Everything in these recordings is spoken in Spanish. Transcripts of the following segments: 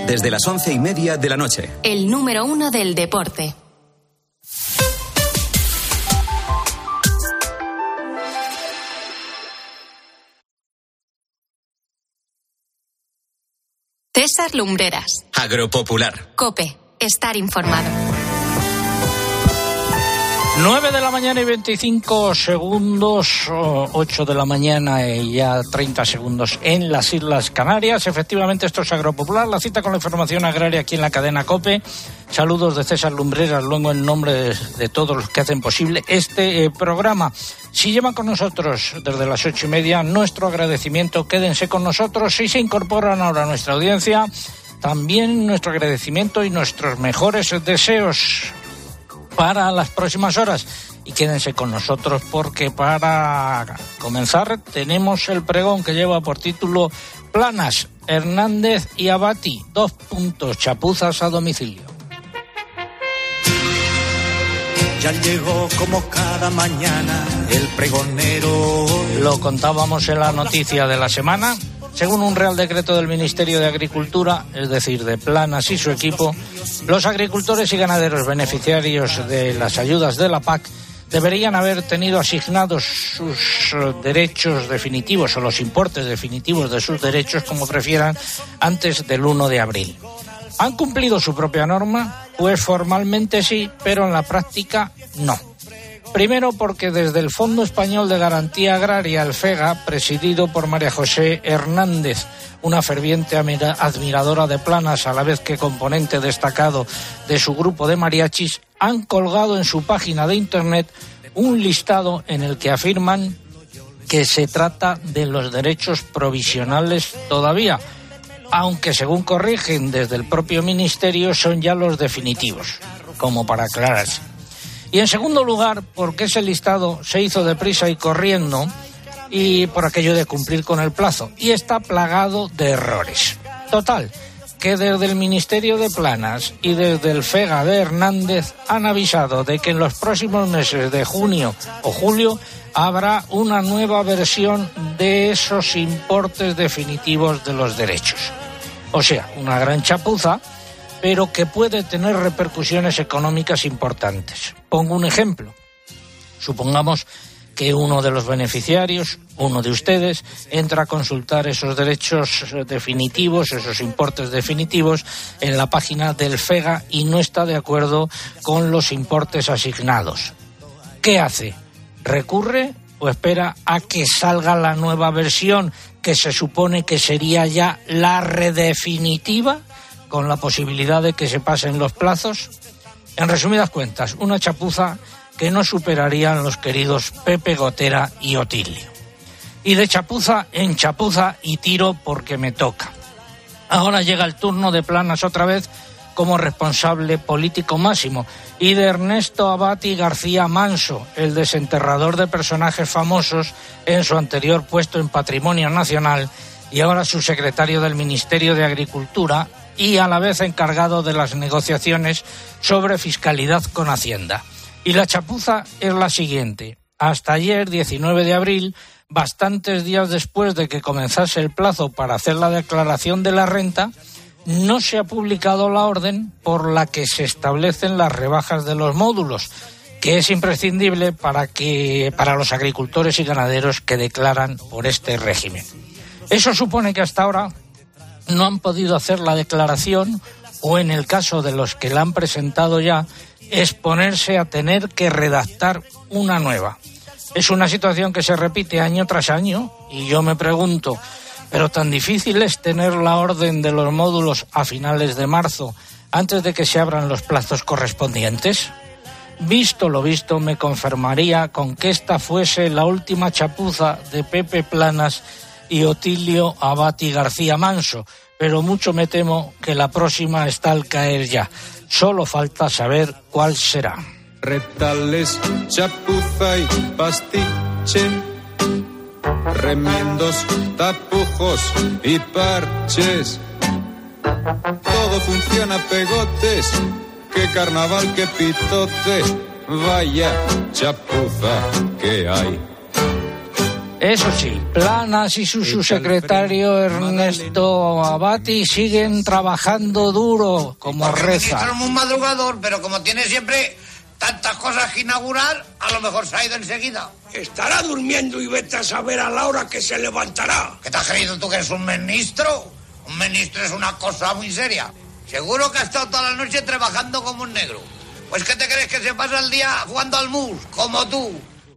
desde las 11:30 de la noche. El número 1 del deporte. César Lumbreras. Agropopular. COPE. Estar informado. 9 de la mañana y 25 segundos, 8 de la mañana y ya 30 segundos en las Islas Canarias. Efectivamente, esto es Agropopular, la cita con la información agraria aquí en la cadena COPE. Saludos de César Lumbreras, luego en nombre de todos los que hacen posible este programa. Si llevan con nosotros desde las 8:30, nuestro agradecimiento, quédense con nosotros. Si se incorporan ahora a nuestra audiencia, también nuestro agradecimiento y nuestros mejores deseos para las próximas horas. Y quédense con nosotros porque para comenzar tenemos el pregón que lleva por título Planas, Hernández y Abati, 2 puntos, chapuzas a domicilio. Ya llegó como cada mañana el pregonero. Lo contábamos en la noticia de la semana. Según un Real Decreto del Ministerio de Agricultura, es decir, de Planas y su equipo, los agricultores y ganaderos beneficiarios de las ayudas de la PAC deberían haber tenido asignados sus derechos definitivos o los importes definitivos de sus derechos, como prefieran, antes del 1 de abril. ¿Han cumplido su propia norma? Pues formalmente sí, pero en la práctica no. Primero porque desde el Fondo Español de Garantía Agraria, el FEGA, presidido por María José Hernández, una ferviente admiradora de Planas, a la vez que componente destacado de su grupo de mariachis, han colgado en su página de internet un listado en el que afirman que se trata de los derechos provisionales todavía, aunque según corrigen desde el propio ministerio son ya los definitivos, como para aclararse. Y en segundo lugar, porque ese listado se hizo deprisa y corriendo y por aquello de cumplir con el plazo, y está plagado de errores. Total, que desde el Ministerio de Planas y desde el FEGA de Hernández han avisado de que en los próximos meses de junio o julio habrá una nueva versión de esos importes definitivos de los derechos. O sea, una gran chapuza, pero que puede tener repercusiones económicas importantes. Pongo un ejemplo. Supongamos que uno de los beneficiarios, uno de ustedes, entra a consultar esos derechos definitivos, esos importes definitivos, en la página del FEGA y no está de acuerdo con los importes asignados. ¿Qué hace? ¿Recurre o espera a que salga la nueva versión, que se supone que sería ya la redefinitiva, con la posibilidad de que se pasen los plazos? En resumidas cuentas, una chapuza que no superarían los queridos Pepe Gotera y Otilio. Y de chapuza en chapuza y tiro porque me toca. Ahora llega el turno de Planas otra vez como responsable político máximo y de Ernesto Abati García Manso, el desenterrador de personajes famosos en su anterior puesto en Patrimonio Nacional y ahora subsecretario del Ministerio de Agricultura y a la vez encargado de las negociaciones sobre fiscalidad con Hacienda. Y la chapuza es la siguiente. Hasta ayer, 19 de abril, bastantes días después de que comenzase el plazo para hacer la declaración de la renta, no se ha publicado la orden por la que se establecen las rebajas de los módulos, que es imprescindible para los agricultores y ganaderos que declaran por este régimen. Eso supone que hasta ahora no han podido hacer la declaración o, en el caso de los que la han presentado ya, exponerse a tener que redactar una nueva. Es una situación que se repite año tras año y yo me pregunto, ¿pero tan difícil es tener la orden de los módulos a finales de marzo antes de que se abran los plazos correspondientes? Visto lo visto, me conformaría con que esta fuese la última chapuza de Pepe Planas y Otilio Abati García Manso, pero mucho me temo que la próxima está al caer ya. Solo falta saber cuál será. Retales, chapuza y pastiche, remiendos, tapujos y parches. Todo funciona a pegotes, qué carnaval, qué pitote, vaya chapuza que hay. Eso sí, Planas y su subsecretario Ernesto Abati siguen trabajando duro, como reza. El ministro es muy madrugador, pero como tiene siempre tantas cosas que inaugurar, a lo mejor se ha ido enseguida. Estará durmiendo y vete a saber a la hora que se levantará. ¿Qué te has creído tú que eres un ministro? Un ministro es una cosa muy seria. Seguro que ha estado toda la noche trabajando como un negro. Pues ¿qué te crees, que se pasa el día jugando al mus, como tú?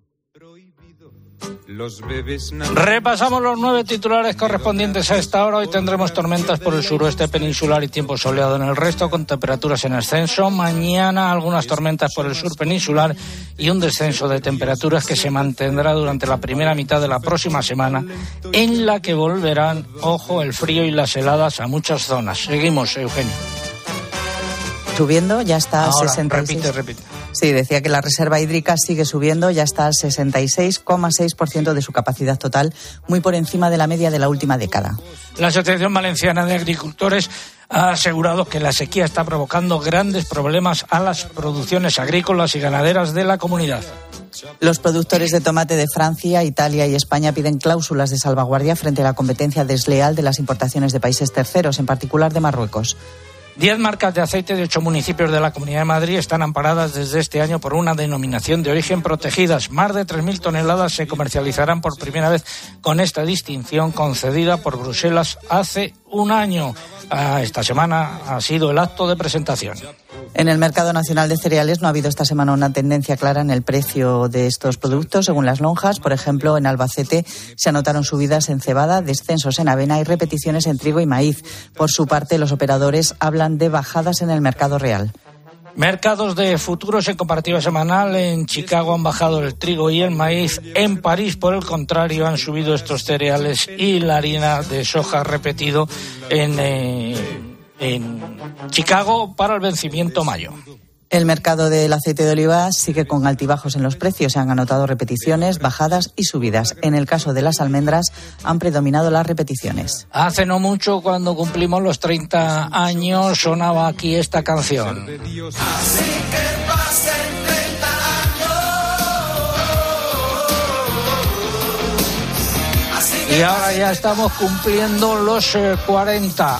Los bebés Repasamos los 9 titulares correspondientes a esta hora. Hoy tendremos tormentas por el suroeste peninsular y tiempo soleado en el resto, con temperaturas en ascenso. Mañana algunas tormentas por el sur peninsular y un descenso de temperaturas que se mantendrá durante la primera mitad de la próxima semana, en la que volverán, ojo, el frío y las heladas a muchas zonas. Seguimos, Eugenio. Subiendo, ya está a Ahora, 66. repite. Sí, decía que la reserva hídrica sigue subiendo, ya está al 66,6% de su capacidad total, muy por encima de la media de la última década. La Asociación Valenciana de Agricultores ha asegurado que la sequía está provocando grandes problemas a las producciones agrícolas y ganaderas de la comunidad. Los productores de tomate de Francia, Italia y España piden cláusulas de salvaguardia frente a la competencia desleal de las importaciones de países terceros, en particular de Marruecos. 10 marcas de aceite de 8 municipios de la Comunidad de Madrid están amparadas desde este año por una denominación de origen protegidas. Más de 3.000 toneladas se comercializarán por primera vez con esta distinción concedida por Bruselas hace un año. Esta semana ha sido el acto de presentación. En el mercado nacional de cereales no ha habido esta semana una tendencia clara en el precio de estos productos. Según las lonjas, por ejemplo, en Albacete se anotaron subidas en cebada, descensos en avena y repeticiones en trigo y maíz. Por su parte, los operadores hablan de bajadas en el mercado real. Mercados de futuros en comparativa semanal. En Chicago han bajado el trigo y el maíz. En París, por el contrario, han subido estos cereales y la harina de soja ha repetido en Chicago para el vencimiento mayo. El mercado del aceite de oliva sigue con altibajos en los precios. Se han anotado repeticiones, bajadas y subidas. En el caso de las almendras han predominado las repeticiones. Hace no mucho, cuando cumplimos los 30 años, sonaba aquí esta canción. Así que pasen 30 años. Y ahora ya estamos cumpliendo los 40.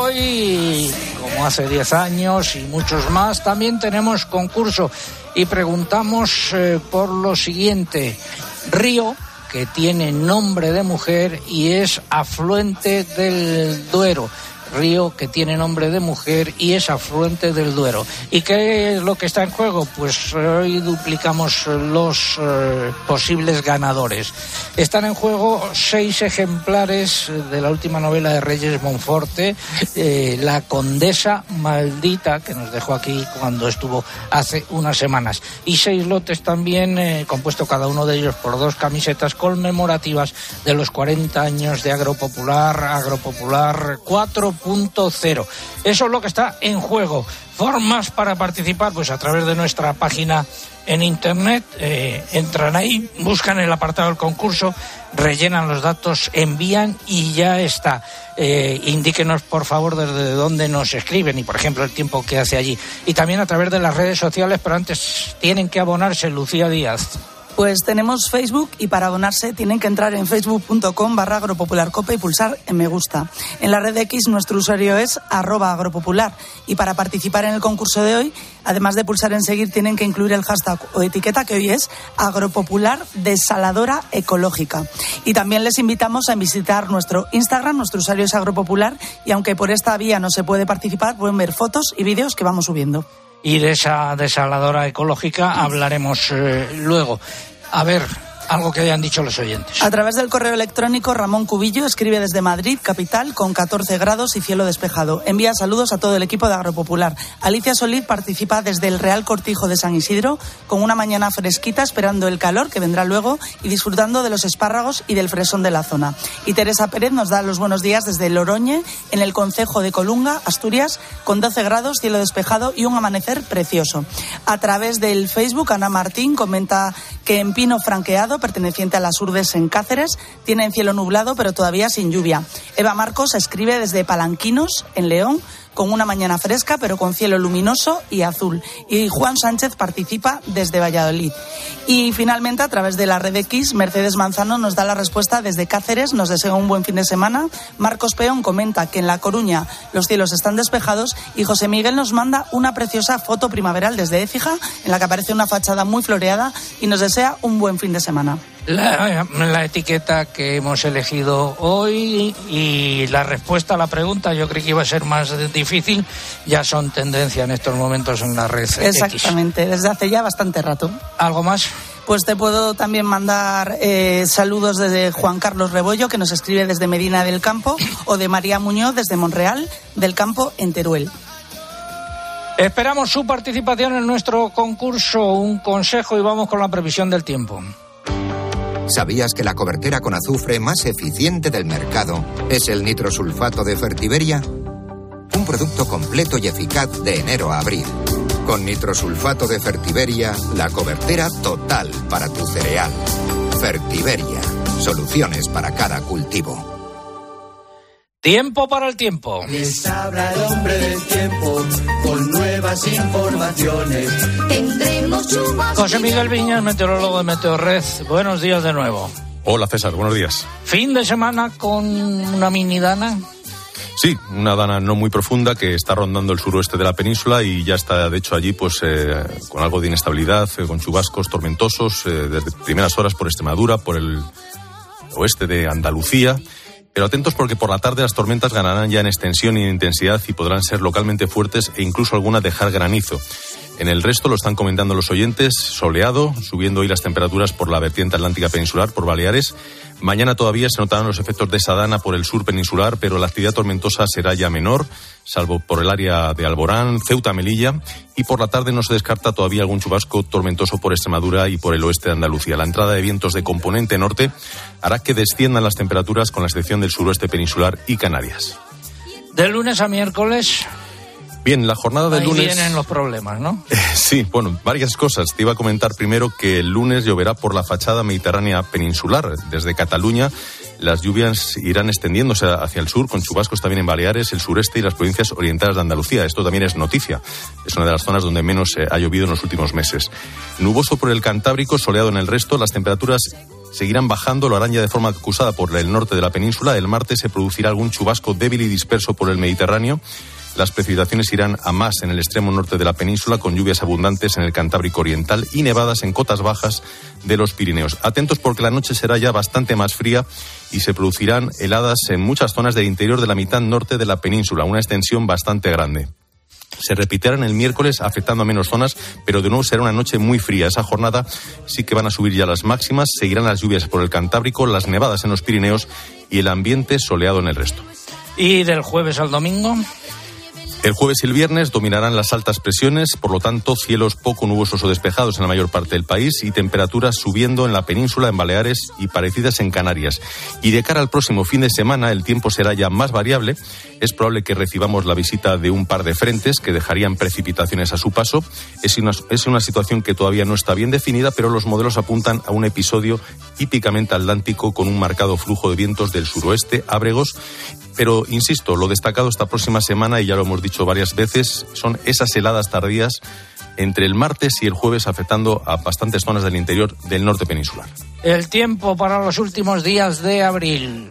Hoy, como hace 10 años y muchos más, también tenemos concurso y preguntamos por lo siguiente. Río, que tiene nombre de mujer y es afluente del Duero. Río que tiene nombre de mujer y es afluente del Duero. ¿Y qué es lo que está en juego? Pues hoy duplicamos los posibles ganadores. Están en juego 6 ejemplares de la última novela de Reyes Monforte, La Condesa Maldita, que nos dejó aquí cuando estuvo hace unas semanas. Y 6 lotes también, compuesto cada uno de ellos por 2 camisetas conmemorativas de los 40 años de Agropopular 4.0. Eso es lo que está en juego. Formas para participar, pues a través de nuestra página en internet. Entran ahí, buscan el apartado del concurso, rellenan los datos, envían y ya está. Indíquenos, por favor, desde dónde nos escriben y, por ejemplo, el tiempo que hace allí. Y también a través de las redes sociales, pero antes tienen que abonarse. Lucía Díaz. Pues tenemos Facebook y para abonarse tienen que entrar en facebook.com/agropopularcope y pulsar en me gusta. En la red X nuestro usuario es @agropopular y para participar en el concurso de hoy, además de pulsar en seguir, tienen que incluir el hashtag o etiqueta que hoy es Agropopular Desaladora Ecológica. Y también les invitamos a visitar nuestro Instagram, nuestro usuario es Agropopular y aunque por esta vía no se puede participar, pueden ver fotos y vídeos que vamos subiendo. Y de esa desaladora ecológica hablaremos luego. A ver, algo que hayan dicho los oyentes. A través del correo electrónico, Ramón Cubillo escribe desde Madrid, capital, con 14 grados y cielo despejado. Envía saludos a todo el equipo de Agropopular. Alicia Solís participa desde el Real Cortijo de San Isidro, con una mañana fresquita, esperando el calor que vendrá luego y disfrutando de los espárragos y del fresón de la zona. Y Teresa Pérez nos da los buenos días desde Loroñe, en el concejo de Colunga, Asturias, con 12 grados, cielo despejado y un amanecer precioso. A través del Facebook, Ana Martín comenta que en Pino Franqueado, perteneciente a las Urdes en Cáceres, tienen cielo nublado pero todavía sin lluvia. Eva Marcos escribe desde Palanquinos, en León, con una mañana fresca pero con cielo luminoso y azul. Y Juan Sánchez participa desde Valladolid. Y finalmente, a través de la red X, Mercedes Manzano nos da la respuesta desde Cáceres, nos desea un buen fin de semana. Marcos Peón comenta que en La Coruña los cielos están despejados y José Miguel nos manda una preciosa foto primaveral desde Écija en la que aparece una fachada muy floreada y nos desea un buen fin de semana. La etiqueta que hemos elegido hoy y la respuesta a la pregunta, yo creí que iba a ser más difícil, ya son tendencia en estos momentos en la red X. Exactamente, desde hace ya bastante rato. ¿Algo más? Pues te puedo también mandar saludos desde Juan Carlos Rebollo, que nos escribe desde Medina del Campo, o de María Muñoz desde Monreal del Campo, en Teruel. Esperamos su participación en nuestro concurso, un consejo, y vamos con la previsión del tiempo. ¿Sabías que la cobertera con azufre más eficiente del mercado es el nitrosulfato de Fertiberia? Un producto completo y eficaz de enero a abril. Con nitrosulfato de Fertiberia, la cobertera total para tu cereal. Fertiberia, soluciones para cada cultivo. Tiempo para el tiempo. Les habla el hombre del tiempo con nuevas informaciones. Tendremos chubascos. José Miguel Viñas, meteorólogo de Meteorred. Buenos días de nuevo. Hola César, buenos días. Fin de semana con una mini dana. Sí, una dana no muy profunda que está rondando el suroeste de la península y ya está, de hecho, allí pues con algo de inestabilidad, con chubascos tormentosos desde primeras horas por Extremadura, por el oeste de Andalucía. Pero atentos porque por la tarde las tormentas ganarán ya en extensión y en intensidad y podrán ser localmente fuertes e incluso algunas dejar granizo. En el resto, lo están comentando los oyentes, soleado, subiendo hoy las temperaturas por la vertiente atlántica peninsular, por Baleares. Mañana todavía se notarán los efectos de esa dana por el sur peninsular, pero la actividad tormentosa será ya menor, salvo por el área de Alborán, Ceuta, Melilla, y por la tarde no se descarta todavía algún chubasco tormentoso por Extremadura y por el oeste de Andalucía. La entrada de vientos de componente norte hará que desciendan las temperaturas con la excepción del suroeste peninsular y Canarias. De lunes a miércoles. Bien, la jornada del lunes... Ahí vienen los problemas, ¿no? Sí, bueno, varias cosas. Te iba a comentar primero que el lunes lloverá por la fachada mediterránea peninsular. Desde Cataluña las lluvias irán extendiéndose hacia el sur, con chubascos también en Baleares, el sureste y las provincias orientales de Andalucía. Esto también es noticia. Es una de las zonas donde menos ha llovido en los últimos meses. Nuboso por el Cantábrico, soleado en el resto. Las temperaturas seguirán bajando, lo harán ya de forma acusada por el norte de la península. El martes se producirá algún chubasco débil y disperso por el Mediterráneo. Las precipitaciones irán a más en el extremo norte de la península, con lluvias abundantes en el Cantábrico Oriental y nevadas en cotas bajas de los Pirineos. Atentos porque la noche será ya bastante más fría y se producirán heladas en muchas zonas del interior de la mitad norte de la península, una extensión bastante grande. Se repetirán el miércoles afectando a menos zonas, pero de nuevo será una noche muy fría. Esa jornada sí que van a subir ya las máximas, seguirán las lluvias por el Cantábrico, las nevadas en los Pirineos y el ambiente soleado en el resto. ¿Y del jueves al domingo? El jueves y el viernes dominarán las altas presiones, por lo tanto cielos poco nubosos o despejados en la mayor parte del país y temperaturas subiendo en la península, en Baleares y parecidas en Canarias. Y de cara al próximo fin de semana el tiempo será ya más variable. Es probable que recibamos la visita de un par de frentes que dejarían precipitaciones a su paso. Es una situación que todavía no está bien definida, pero los modelos apuntan a un episodio típicamente atlántico con un marcado flujo de vientos del suroeste, ábregos. Pero, insisto, lo destacado esta próxima semana, y ya lo hemos dicho varias veces, son esas heladas tardías entre el martes y el jueves, afectando a bastantes zonas del interior del norte peninsular. El tiempo para los últimos días de abril.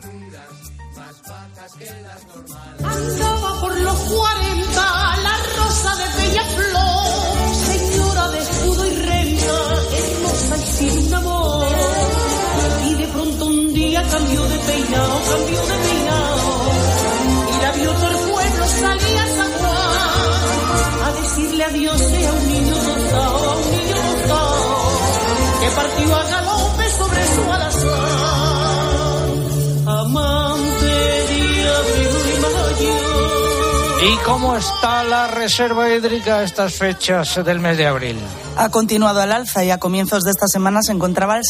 Andaba por los 40, la rosa de bella flor, señora de escudo y renta, hermosa y sin amor. Y de pronto un día cambió de peinado, y la vio todo el pueblo salir a San Juan a decirle adiós a un niño tostado, que partió a galope sobre su alazán. Amante de abril y mayo. ¿Y cómo está la reserva hídrica a estas fechas del mes de abril? Ha continuado al alza y a comienzos de esta semana se encontraba al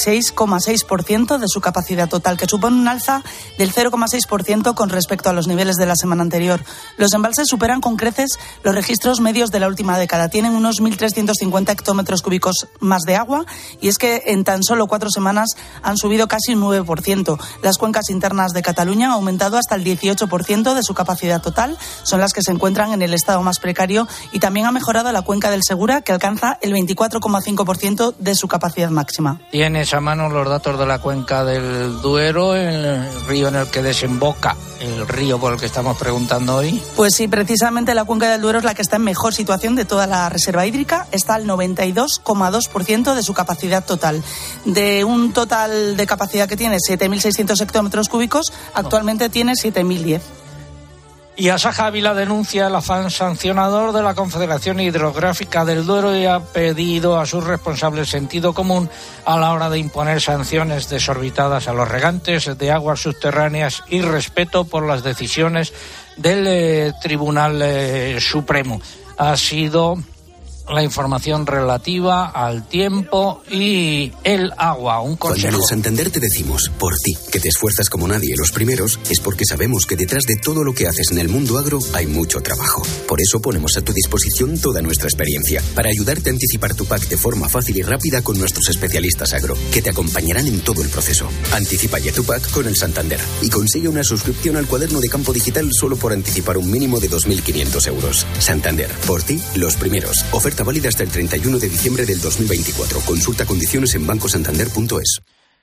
66,6% de su capacidad total, que supone un alza del 0,6% con respecto a los niveles de la semana anterior. Los embalses superan con creces los registros medios de la última década. Tienen unos 1.350 hectómetros cúbicos más de agua y es que en tan solo 4 semanas han subido casi un 9%. Las cuencas internas de Cataluña han aumentado hasta el 18% de su capacidad total. Son las que se encuentran en el estado más precario y también ha mejorado la cuenca del Segura, que alcanza el 24,5% de su capacidad máxima. ¿Tienes a mano los datos de la cuenca del Duero, el río en el que desemboca el río por el que estamos preguntando hoy? Pues sí, precisamente la cuenca del Duero es la que está en mejor situación de toda la reserva hídrica. Está al 92,2% de su capacidad total. De un total de capacidad que tiene 7.600 hectómetros cúbicos, actualmente tiene 7.010. Y Asaja Ávila denuncia el afán sancionador de la Confederación Hidrográfica del Duero y ha pedido a sus responsables sentido común a la hora de imponer sanciones desorbitadas a los regantes de aguas subterráneas y respeto por las decisiones del Tribunal Supremo. Ha sido la información relativa al tiempo y el agua. Un consejo. Cuando en Santander te decimos, por ti, que te esfuerzas como nadie los primeros, es porque sabemos que detrás de todo lo que haces en el mundo agro hay mucho trabajo. Por eso ponemos a tu disposición toda nuestra experiencia, para ayudarte a anticipar tu PAC de forma fácil y rápida con nuestros especialistas agro, que te acompañarán en todo el proceso. Anticipa ya tu PAC con el Santander y consigue una suscripción al cuaderno de campo digital solo por anticipar un mínimo de 2.500 euros. Santander, por ti, los primeros. Oferta válida hasta el 31 de diciembre del 2024. Consulta condiciones en bancosantander.es.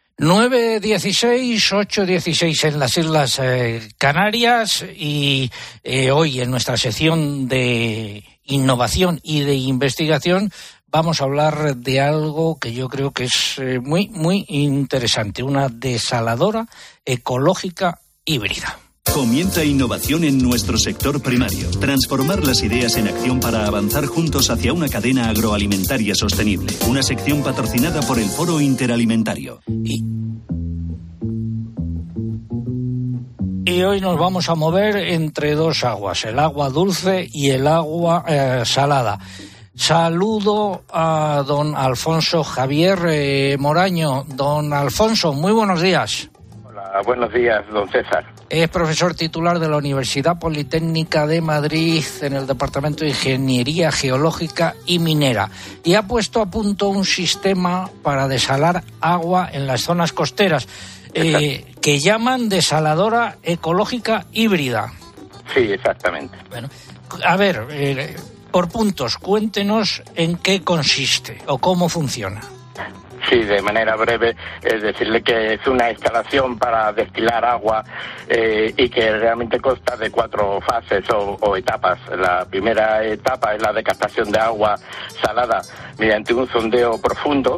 9:16, 8:16 en las Islas Canarias y hoy en nuestra sección de innovación y de investigación vamos a hablar de algo que yo creo que es muy, muy interesante, una desaladora ecológica híbrida. Comienza innovación en nuestro sector primario. Transformar las ideas en acción para avanzar juntos hacia una cadena agroalimentaria sostenible. Una sección patrocinada por el Foro Interalimentario. Y hoy nos vamos a mover entre dos aguas, el agua dulce y el agua salada. Saludo a don Alfonso Javier Moraño. Don Alfonso, muy buenos días. Hola, buenos días, don César. Es profesor titular de la Universidad Politécnica de Madrid en el Departamento de Ingeniería Geológica y Minera y ha puesto a punto un sistema para desalar agua en las zonas costeras que llaman desaladora ecológica híbrida. Sí, exactamente. Bueno, a ver, por puntos, cuéntenos en qué consiste o cómo funciona. Sí, de manera breve, es decirle que es una instalación para destilar agua y que realmente consta de 4 fases o etapas. La primera etapa es la de captación de agua salada mediante un sondeo profundo.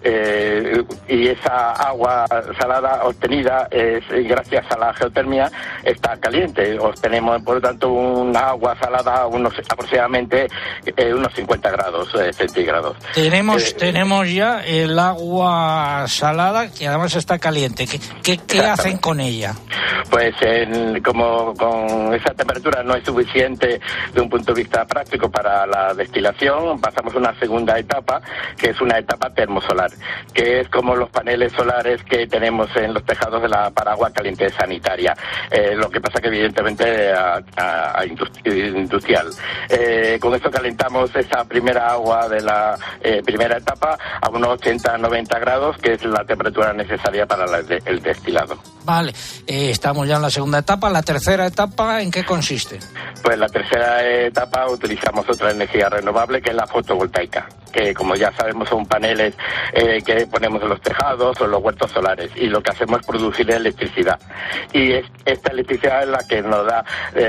Y esa agua salada obtenida gracias a la geotermia está caliente. Obtenemos por lo tanto una agua salada a aproximadamente unos 50 grados centígrados. Tenemos ya el agua salada que además está caliente. ¿Qué hacen con ella? Pues como con esa temperatura no es suficiente de un punto de vista práctico para la destilación, pasamos a una segunda etapa que es una etapa termosolar, que es como los paneles solares que tenemos en los tejados de la paraguas caliente sanitaria. Lo que pasa que evidentemente a industrial. Con esto calentamos esa primera agua de la primera etapa a unos 80-90 grados, que es la temperatura necesaria para el destilado. Vale, estamos ya en la segunda etapa. ¿La tercera etapa en qué consiste? Pues la tercera etapa utilizamos otra energía renovable, que es la fotovoltaica, que como ya sabemos son paneles que ponemos en los tejados o en los huertos solares, y lo que hacemos es producir electricidad, y esta electricidad es la que nos da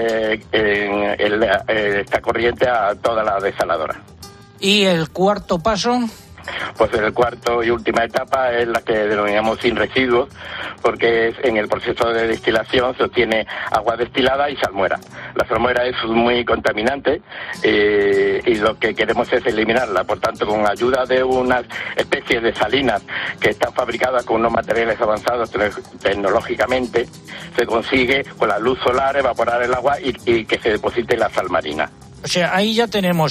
esta corriente a toda la desaladora. ¿Y el cuarto paso? Pues el cuarto y última etapa es la que denominamos sin residuos, porque en el proceso de destilación se obtiene agua destilada y salmuera. La salmuera es muy contaminante y lo que queremos es eliminarla. Por tanto, con ayuda de unas especies de salinas que están fabricadas con unos materiales avanzados tecnológicamente, se consigue con la luz solar evaporar el agua y que se deposite la sal marina. O sea, ahí ya tenemos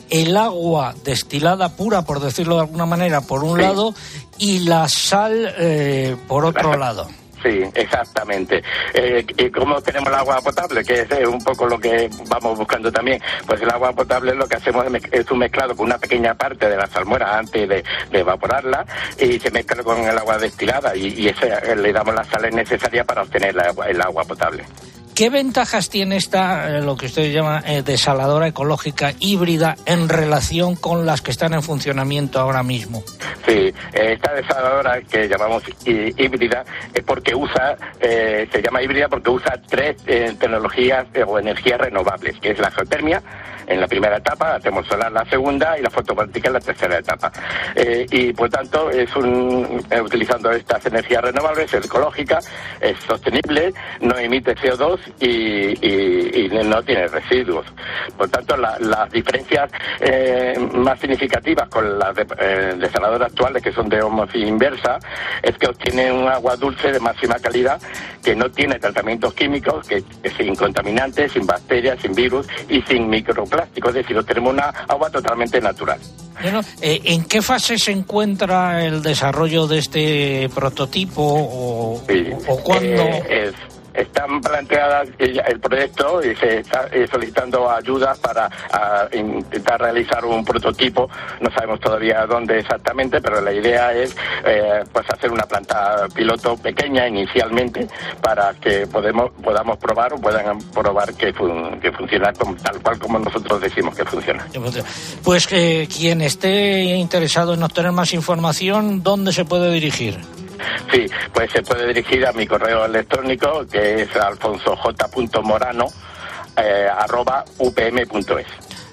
el agua destilada pura, por decirlo de alguna manera, por un lado, y la sal por otro lado. Sí, exactamente. ¿Y cómo tenemos el agua potable? Que es un poco lo que vamos buscando también. Pues el agua potable lo que hacemos es un mezclado con una pequeña parte de la salmuera antes de evaporarla, y se mezcla con el agua destilada y ese, le damos las sales necesarias para obtener el agua potable. ¿Qué ventajas tiene esta, lo que usted llama desaladora ecológica híbrida en relación con las que están en funcionamiento ahora mismo? Sí, esta desaladora que llamamos híbrida es porque se llama híbrida porque usa 3 tecnologías o energías renovables, que es la geotermia en la primera etapa, la termosolar la segunda y la fotovoltaica en la tercera etapa. Y por tanto, utilizando estas energías renovables, es ecológica, es sostenible, no emite CO2 y no tiene residuos. Por tanto, las diferencias más significativas con las desaladoras actuales, que son de osmosis inversa, es que obtienen un agua dulce de máxima calidad, que no tiene tratamientos químicos, que es sin contaminantes, sin bacterias, sin virus y sin microplásticos. Es decir, tenemos una agua totalmente natural. Bueno, ¿en qué fase se encuentra el desarrollo de este prototipo o cuándo? Están planteadas el proyecto y se está solicitando ayudas para intentar realizar un prototipo. No sabemos todavía dónde exactamente, pero la idea es pues hacer una planta piloto pequeña inicialmente para que podamos probar o puedan probar que funciona tal cual como nosotros decimos que funciona. Pues quien esté interesado en obtener más información, ¿dónde se puede dirigir? Sí, pues se puede dirigir a mi correo electrónico, que es alfonsoj.morano@upm.es.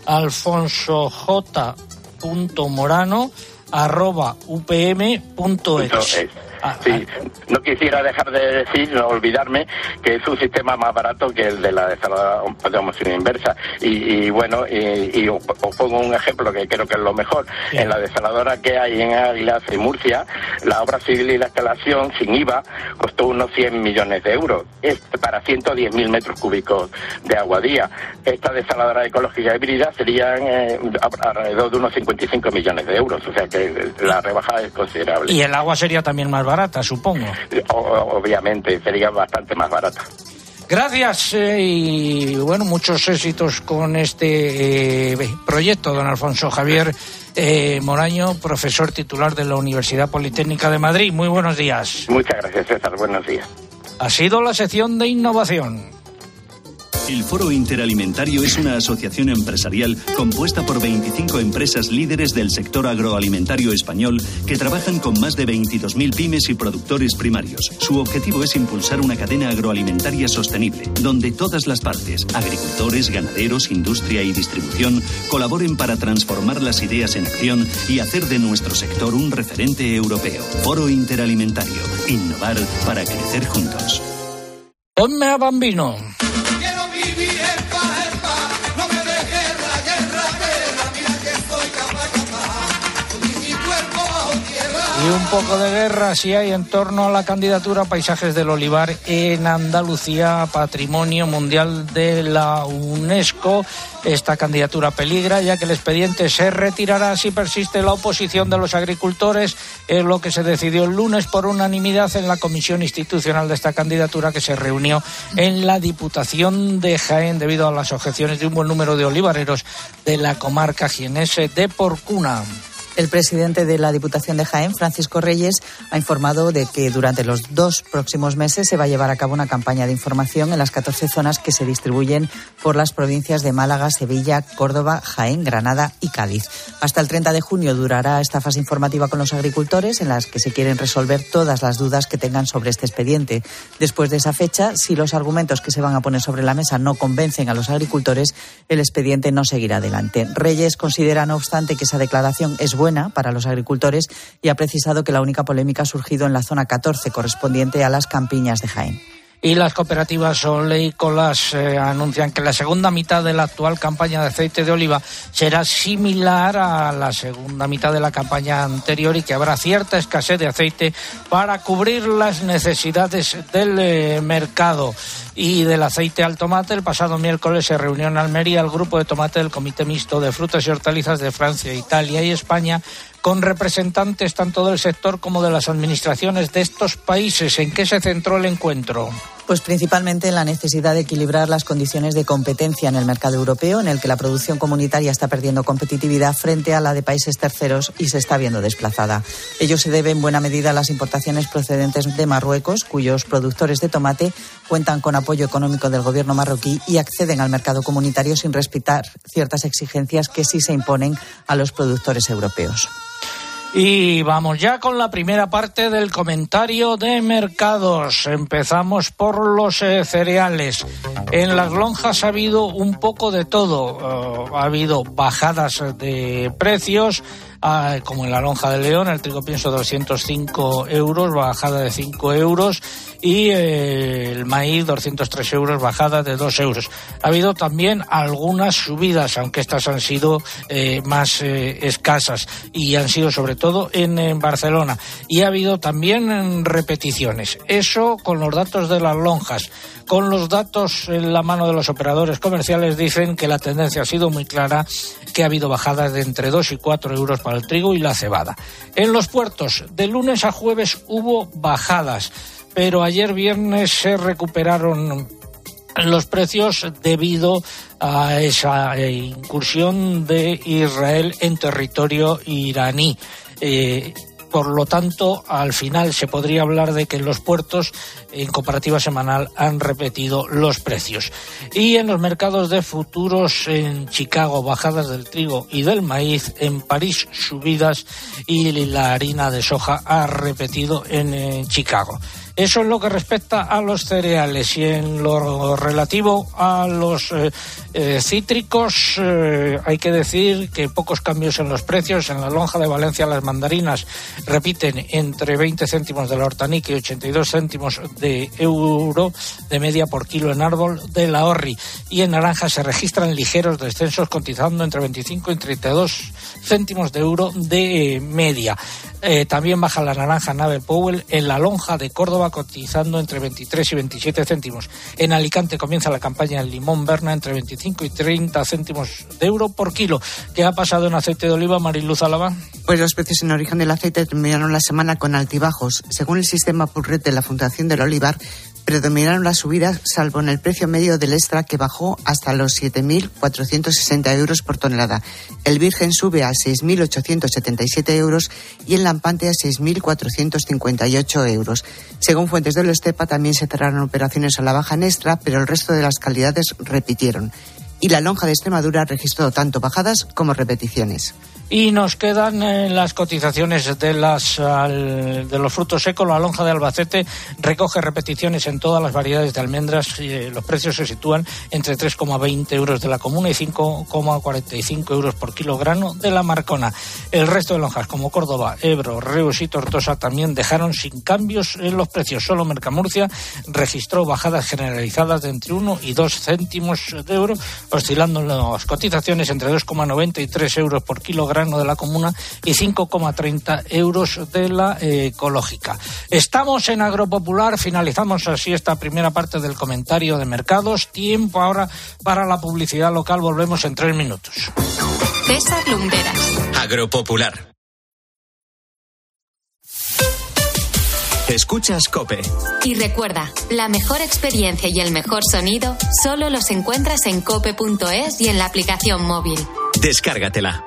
alfonsoj.morano@upm.es. Sí, no quisiera dejar de decir, no olvidarme, que es un sistema más barato que el de la desaladora de osmosis inversa. Y bueno, y os pongo un ejemplo que creo que es lo mejor. Sí. En la desaladora que hay en Águilas y Murcia, la obra civil y la instalación sin IVA costó unos 100 millones de euros. Es para 110.000 metros cúbicos de agua día. Esta desaladora ecológica híbrida serían alrededor de unos 55 millones de euros. O sea que la rebaja es considerable. Y el agua sería también más barata, supongo. Obviamente, sería bastante más barata. Gracias y bueno, muchos éxitos con este proyecto, don Alfonso Javier Moraño, profesor titular de la Universidad Politécnica de Madrid. Muy buenos días. Muchas gracias, César. Buenos días. Ha sido la sección de innovación. El Foro Interalimentario es una asociación empresarial compuesta por 25 empresas líderes del sector agroalimentario español que trabajan con más de 22.000 pymes y productores primarios. Su objetivo es impulsar una cadena agroalimentaria sostenible, donde todas las partes, agricultores, ganaderos, industria y distribución, colaboren para transformar las ideas en acción y hacer de nuestro sector un referente europeo. Foro Interalimentario. Innovar para crecer juntos. Ponme a Bambino. Y un poco de guerra si hay en torno a la candidatura Paisajes del Olivar en Andalucía, Patrimonio Mundial de la UNESCO. Esta candidatura peligra, ya que el expediente se retirará si persiste la oposición de los agricultores. Es lo que se decidió el lunes por unanimidad en la comisión institucional de esta candidatura, que se reunió en la Diputación de Jaén debido a las objeciones de un buen número de olivareros de la comarca jienense de Porcuna. El presidente de la Diputación de Jaén, Francisco Reyes, ha informado de que durante los 2 próximos meses se va a llevar a cabo una campaña de información en las 14 zonas que se distribuyen por las provincias de Málaga, Sevilla, Córdoba, Jaén, Granada y Cádiz. Hasta el 30 de junio durará esta fase informativa con los agricultores, en las que se quieren resolver todas las dudas que tengan sobre este expediente. Después de esa fecha, si los argumentos que se van a poner sobre la mesa no convencen a los agricultores, el expediente no seguirá adelante. Reyes considera, no obstante, que esa declaración es buena para los agricultores y ha precisado que la única polémica ha surgido en la zona 14, correspondiente a las campiñas de Jaén. Y las cooperativas oleícolas anuncian que la segunda mitad de la actual campaña de aceite de oliva será similar a la segunda mitad de la campaña anterior y que habrá cierta escasez de aceite para cubrir las necesidades del mercado. y del aceite al tomate. El pasado miércoles se reunió en Almería el grupo de tomate del Comité Mixto de Frutas y Hortalizas de Francia, Italia y España, con representantes tanto del sector como de las administraciones de estos países. ¿En qué se centró el encuentro? Pues principalmente en la necesidad de equilibrar las condiciones de competencia en el mercado europeo, en el que la producción comunitaria está perdiendo competitividad frente a la de países terceros y se está viendo desplazada. Ello se debe en buena medida a las importaciones procedentes de Marruecos, cuyos productores de tomate cuentan con apoyo económico del gobierno marroquí y acceden al mercado comunitario sin respetar ciertas exigencias que sí se imponen a los productores europeos. Y vamos ya con la primera parte del comentario de mercados. Empezamos por los cereales. En las lonjas ha habido un poco de todo. Ha habido bajadas de precios, como en la lonja de León, el trigo pienso 205 euros, bajada de 5 euros, y el maíz 203 euros, bajada de 2 euros. Ha habido también algunas subidas, aunque estas han sido más escasas, y han sido sobre todo en Barcelona. Y ha habido también repeticiones. Eso con los datos de las lonjas. Con los datos en la mano de los operadores comerciales dicen que la tendencia ha sido muy clara, que ha habido bajadas de entre 2 y 4 euros para el trigo y la cebada. En los puertos, de lunes a jueves hubo bajadas, pero ayer viernes se recuperaron los precios debido a esa incursión de Israel en territorio iraní. Por lo tanto, al final se podría hablar de que en los puertos, en comparativa semanal, han repetido los precios. Y en los mercados de futuros, en Chicago, bajadas del trigo y del maíz, en París, subidas, y la harina de soja ha repetido en Chicago. Eso es lo que respecta a los cereales. Y en lo relativo a los cítricos, hay que decir que pocos cambios en los precios. En la lonja de Valencia las mandarinas repiten entre 20 céntimos de la hortanique y 82 céntimos de euro de media por kilo en árbol de la Orri. Y en naranjas se registran ligeros descensos, cotizando entre 25 y 32 céntimos de euro de media. También baja la naranja Nave Powell en la lonja de Córdoba, cotizando entre 23 y 27 céntimos. En Alicante comienza la campaña del limón Berna entre 25 y 30 céntimos de euro por kilo. ¿Qué ha pasado en aceite de oliva, Mariluz Álava? Pues los precios en origen del aceite terminaron la semana con altibajos. Según el sistema Purret de la Fundación del Olivar, predominaron las subidas, salvo en el precio medio del extra, que bajó hasta los 7.460 euros por tonelada. El virgen sube a 6.877 euros y el lampante a 6.458 euros. Según fuentes del Estepa, también se cerraron operaciones a la baja en extra, pero el resto de las calidades repitieron. Y la lonja de Extremadura registró tanto bajadas como repeticiones. Y nos quedan las cotizaciones de los frutos secos. La lonja de Albacete recoge repeticiones en todas las variedades de almendras. Los precios se sitúan entre 3,20 euros de la comuna y 5,45 euros por kilogramo de la marcona. El resto de lonjas, como Córdoba, Ebro, Reus y Tortosa, también dejaron sin cambios en los precios. Solo Mercamurcia registró bajadas generalizadas de entre 1 y 2 céntimos de euro, oscilando en las cotizaciones entre 2,93 euros por kilogramo de la comuna y 5,30 euros de la ecológica. Estamos en Agropopular, finalizamos así esta primera parte del comentario de mercados. Tiempo ahora para la publicidad local, volvemos en 3 minutos. César Lumbreras. Agropopular. Escuchas COPE. Y recuerda, la mejor experiencia y el mejor sonido solo los encuentras en cope.es y en la aplicación móvil. Descárgatela.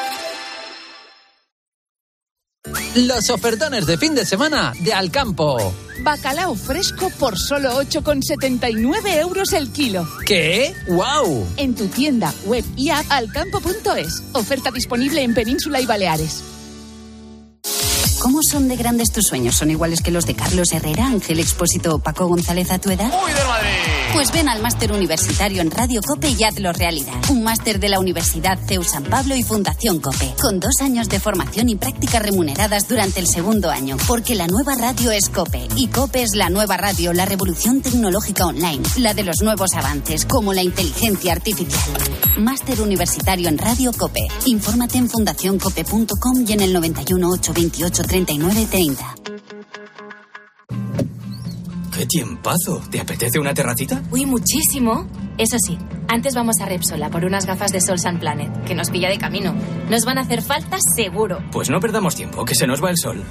Los ofertones de fin de semana de Alcampo. Bacalao fresco por solo 8,79 euros el kilo. ¿Qué? ¡Guau! En tu tienda, web y app alcampo.es. Oferta disponible en Península y Baleares. ¿Cómo son de grandes tus sueños? ¿Son iguales que los de Carlos Herrera, Ángel Expósito o Paco González a tu edad? ¡Uy, del Madrid! Pues ven al máster universitario en Radio COPE y hazlo realidad. Un máster de la Universidad CEU San Pablo y Fundación COPE, con 2 años de formación y prácticas remuneradas durante el segundo año. Porque la nueva radio es COPE, y COPE es la nueva radio, la revolución tecnológica online, la de los nuevos avances, como la inteligencia artificial. Máster universitario en Radio COPE. Infórmate en fundacioncope.com y en el 91 828 39 30. ¡Qué tiempazo! ¿Te apetece una terracita? Uy, muchísimo. Eso sí, antes vamos a Repsol a por unas gafas de Sol Sun Planet, que nos pilla de camino. Nos van a hacer falta seguro. Pues no perdamos tiempo, que se nos va el sol.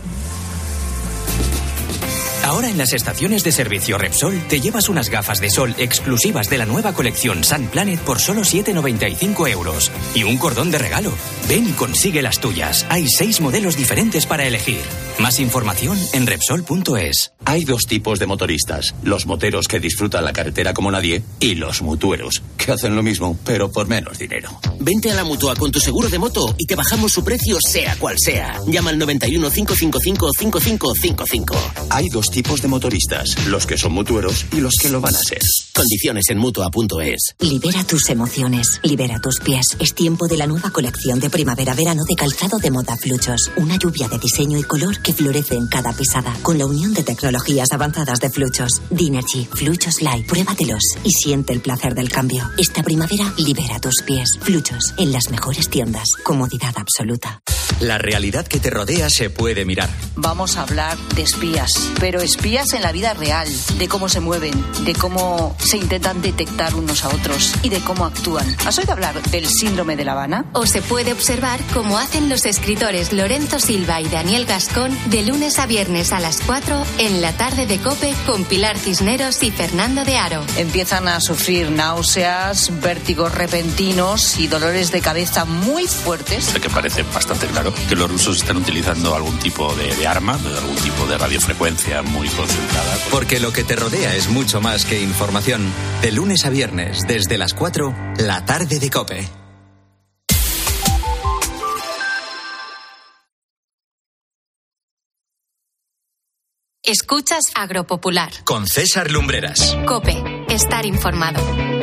Ahora en las estaciones de servicio Repsol te llevas unas gafas de sol exclusivas de la nueva colección Sun Planet por solo 7,95 € y un cordón de regalo. Ven y consigue las tuyas. Hay 6 modelos diferentes para elegir. Más información en Repsol.es. Hay 2 tipos de motoristas: los moteros que disfrutan la carretera como nadie y los mutueros, que hacen lo mismo, pero por menos dinero. Vente a la Mutua con tu seguro de moto y te bajamos su precio sea cual sea. Llama al 91 555 5555. Hay 2 tipos de motoristas: los que son mutueros y los que lo van a ser. Condiciones en Mutua.es. Libera tus emociones, libera tus pies. Es tiempo de la nueva colección de primavera-verano de calzado de moda Fluchos. Una lluvia de diseño y color que florece en cada pisada, con la unión de tecnologías avanzadas de Fluchos. Dinergy, Fluchos Light, pruébatelos y siente el placer del cambio. Esta primavera, libera tus pies. Fluchos, en las mejores tiendas. Comodidad absoluta. La realidad que te rodea se puede mirar. Vamos a hablar de espías, pero espías en la vida real, de cómo se mueven, de cómo se intentan detectar unos a otros y de cómo actúan. ¿Has oído hablar del síndrome de La Habana? O se puede observar cómo hacen los escritores Lorenzo Silva y Daniel Gascón de lunes a viernes a las 4 en la tarde de COPE con Pilar Cisneros y Fernando de Aro. Empiezan a sufrir náuseas, vértigos repentinos y dolores de cabeza muy fuertes. Sé que parece bastante claro que los rusos están utilizando algún tipo de arma, algún tipo de radiofrecuencia muy concentrada. Porque lo que te rodea es mucho más que información. De lunes a viernes, desde las 4, la tarde de COPE. Escuchas Agropopular. Con César Lumbreras. COPE. Estar informado.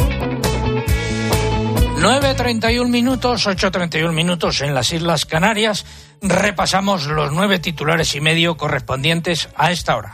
9:31 minutos, 8:31 minutos en las Islas Canarias. Repasamos los 9 titulares y medio correspondientes a esta hora.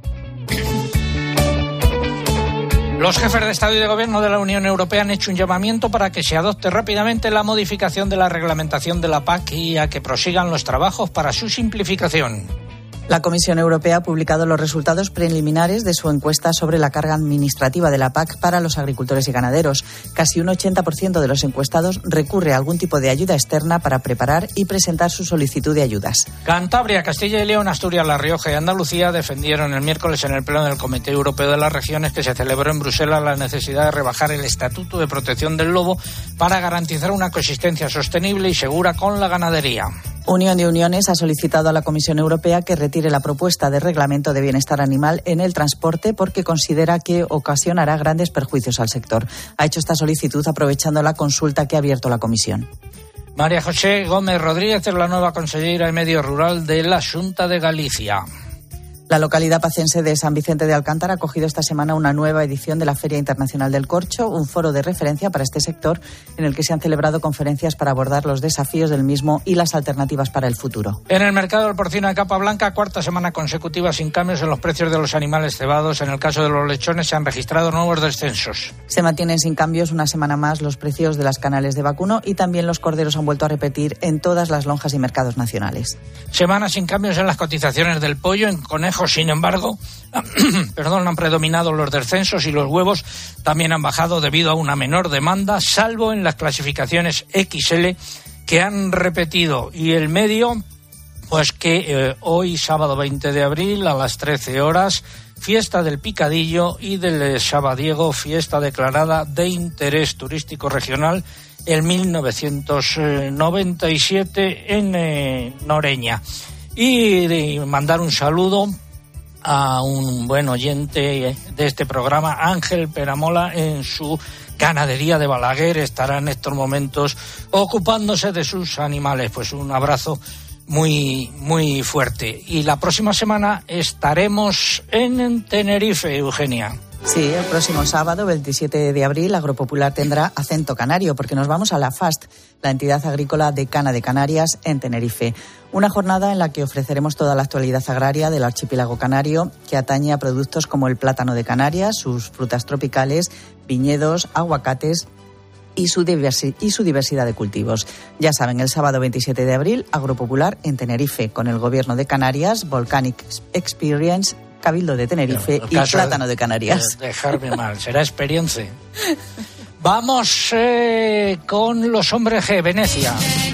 Los jefes de Estado y de Gobierno de la Unión Europea han hecho un llamamiento para que se adopte rápidamente la modificación de la reglamentación de la PAC y a que prosigan los trabajos para su simplificación. La Comisión Europea ha publicado los resultados preliminares de su encuesta sobre la carga administrativa de la PAC para los agricultores y ganaderos. Casi un 80% de los encuestados recurre a algún tipo de ayuda externa para preparar y presentar su solicitud de ayudas. Cantabria, Castilla y León, Asturias, La Rioja y Andalucía defendieron el miércoles en el Pleno del Comité Europeo de las Regiones que se celebró en Bruselas la necesidad de rebajar el Estatuto de Protección del Lobo para garantizar una coexistencia sostenible y segura con la ganadería. Unión de Uniones ha solicitado a la Comisión Europea que retire la propuesta de reglamento de bienestar animal en el transporte porque considera que ocasionará grandes perjuicios al sector. Ha hecho esta solicitud aprovechando la consulta que ha abierto la Comisión. María José Gómez Rodríguez es la nueva consellera de Medio Rural de la Xunta de Galicia. La localidad pacense de San Vicente de Alcántara ha acogido esta semana una nueva edición de la Feria Internacional del Corcho, un foro de referencia para este sector en el que se han celebrado conferencias para abordar los desafíos del mismo y las alternativas para el futuro. En el mercado del porcino de capa blanca, cuarta semana consecutiva sin cambios en los precios de los animales cebados. En el caso de los lechones se han registrado nuevos descensos. Se mantienen sin cambios una semana más los precios de las canales de vacuno y también los corderos han vuelto a repetir en todas las lonjas y mercados nacionales. Semana sin cambios en las cotizaciones del pollo. En conejos, sin embargo, han predominado los descensos y los huevos también han bajado debido a una menor demanda, salvo en las clasificaciones XL que han repetido. Y el medio, pues que hoy, sábado 20 de abril, a las 13 horas, fiesta del picadillo y del sabadiego, fiesta declarada de interés turístico regional en 1997 en Noreña. Y de mandar un saludo a un buen oyente de este programa, Ángel Peramola, en su ganadería de Balaguer. Estará en estos momentos ocupándose de sus animales. Pues un abrazo muy, muy fuerte. Y la próxima semana estaremos en Tenerife, Eugenia. Sí, el próximo sábado, 27 de abril, Agropopular tendrá acento canario porque nos vamos a la FAST, la entidad agrícola decana de Canarias, en Tenerife. Una jornada en la que ofreceremos toda la actualidad agraria del archipiélago canario que atañe a productos como el plátano de Canarias, sus frutas tropicales, viñedos, aguacates y su diversidad de cultivos. Ya saben, el sábado 27 de abril, Agropopular en Tenerife, con el Gobierno de Canarias, Volcanic Experience, Cabildo de Tenerife y Plátano de Canarias. Dejarme mal, será experiencia. Vamos con los hombres G, Venecia.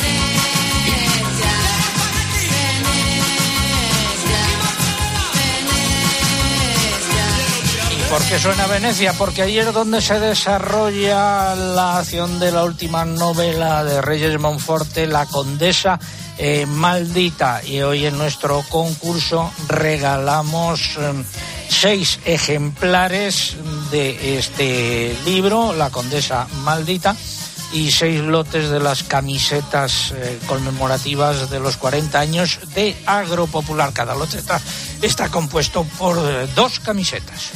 ¿Por qué suena Venecia? Porque ayer donde se desarrolla la acción de la última novela de Reyes Monforte, La Condesa Maldita, y hoy en nuestro concurso regalamos 6 ejemplares de este libro, La Condesa Maldita, y 6 lotes de las camisetas conmemorativas de los 40 años de Agropopular. Cada lote está compuesto por 2 camisetas.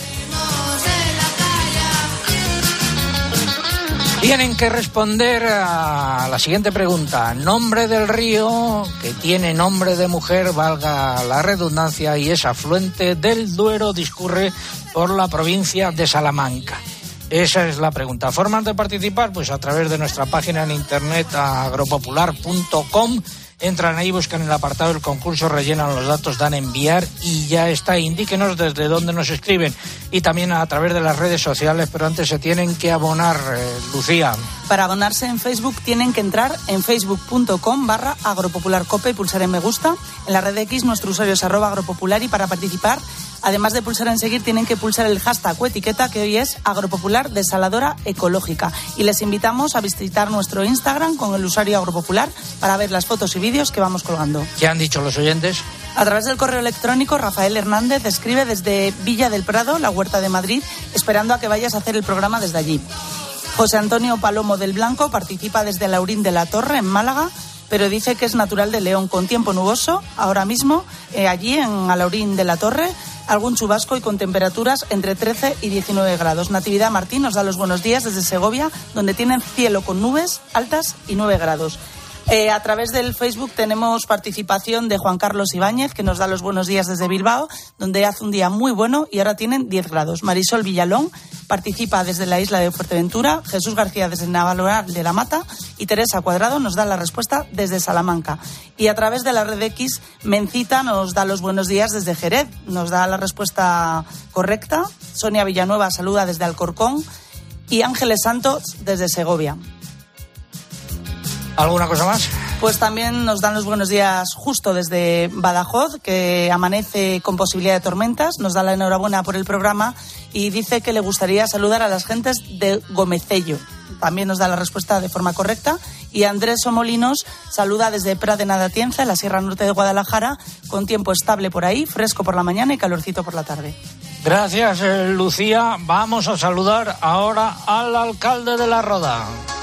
Tienen que responder a la siguiente pregunta. Nombre del río que tiene nombre de mujer, valga la redundancia, y es afluente del Duero, discurre por la provincia de Salamanca. Esa es la pregunta. ¿Formas de participar? Pues a través de nuestra página en internet agropopular.com. Entran ahí, buscan el apartado del concurso, rellenan los datos, dan enviar y ya está. Indíquenos desde dónde nos escriben y también a través de las redes sociales, pero antes se tienen que abonar, Lucía. Para abonarse en Facebook tienen que entrar en facebook.com/agropopularcope y pulsar en me gusta. En la red X nuestro usuario es @agropopular, y para participar, además de pulsar en seguir, tienen que pulsar el hashtag o etiqueta que hoy es Agropopular Desaladora Ecológica. Y les invitamos a visitar nuestro Instagram con el usuario Agropopular para ver las fotos y vídeos que vamos colgando. ¿Qué han dicho los oyentes? A través del correo electrónico, Rafael Hernández escribe desde Villa del Prado, la Huerta de Madrid, esperando a que vayas a hacer el programa desde allí. José Antonio Palomo del Blanco participa desde Laurín de la Torre, en Málaga, pero dice que es natural de León, con tiempo nuboso ahora mismo, allí en Alaurín de la Torre, algún chubasco y con temperaturas entre 13 y 19 grados. Natividad Martín nos da los buenos días desde Segovia, donde tienen cielo con nubes altas y 9 grados. A través del Facebook tenemos participación de Juan Carlos Ibáñez, que nos da los buenos días desde Bilbao, donde hace un día muy bueno y ahora tienen 10 grados. Marisol Villalón participa desde la isla de Fuerteventura, Jesús García desde Navaloral de la Mata y Teresa Cuadrado nos da la respuesta desde Salamanca. Y a través de la red X, Mencita nos da los buenos días desde Jerez, nos da la respuesta correcta. Sonia Villanueva saluda desde Alcorcón y Ángeles Santos desde Segovia. ¿Alguna cosa más? Pues también nos dan los buenos días justo desde Badajoz, que amanece con posibilidad de tormentas. Nos da la enhorabuena por el programa y dice que le gustaría saludar a las gentes de Gomecello. También nos da la respuesta de forma correcta. Y Andrés Somolinos saluda desde Pradena de Atienza, en la Sierra Norte de Guadalajara, con tiempo estable por ahí, fresco por la mañana y calorcito por la tarde. Gracias, Lucía. Vamos a saludar ahora al alcalde de La Roda.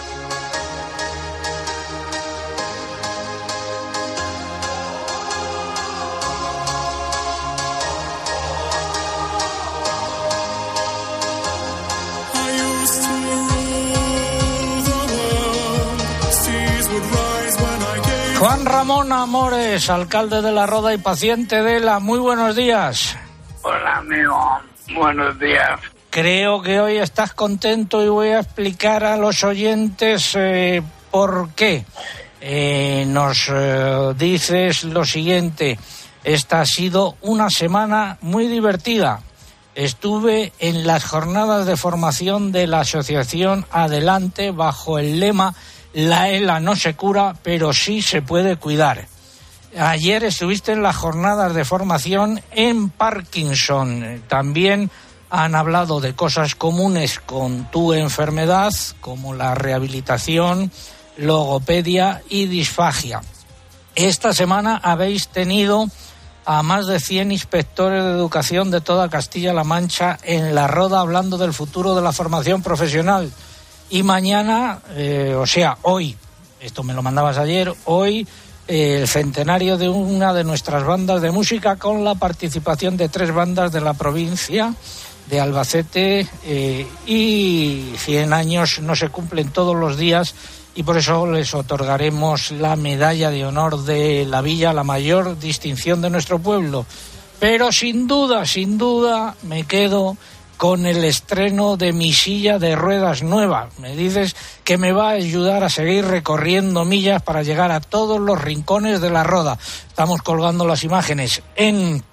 Juan Ramón Amores, alcalde de La Roda y paciente de ELA. Muy buenos días. Hola, amigo. Buenos días. Creo que hoy estás contento y voy a explicar a los oyentes por qué. Nos dices lo siguiente. Esta ha sido una semana muy divertida. Estuve en las jornadas de formación de la asociación Adelante bajo el lema La ELA no se cura, pero sí se puede cuidar. Ayer estuviste en las jornadas de formación en Parkinson. También han hablado de cosas comunes con tu enfermedad, como la rehabilitación, logopedia y disfagia. Esta semana habéis tenido a más de 100 inspectores de educación de toda Castilla-La Mancha en La Roda hablando del futuro de la formación profesional. Y mañana, hoy, esto me lo mandabas ayer, hoy el centenario de una de nuestras bandas de música con la participación de 3 bandas de la provincia de Albacete y 100 años no se cumplen todos los días y por eso les otorgaremos la medalla de honor de la Villa, la mayor distinción de nuestro pueblo. Pero sin duda me quedo con el estreno de mi silla de ruedas nueva. Me dices que me va a ayudar a seguir recorriendo millas para llegar a todos los rincones de La Roda. Estamos colgando las imágenes en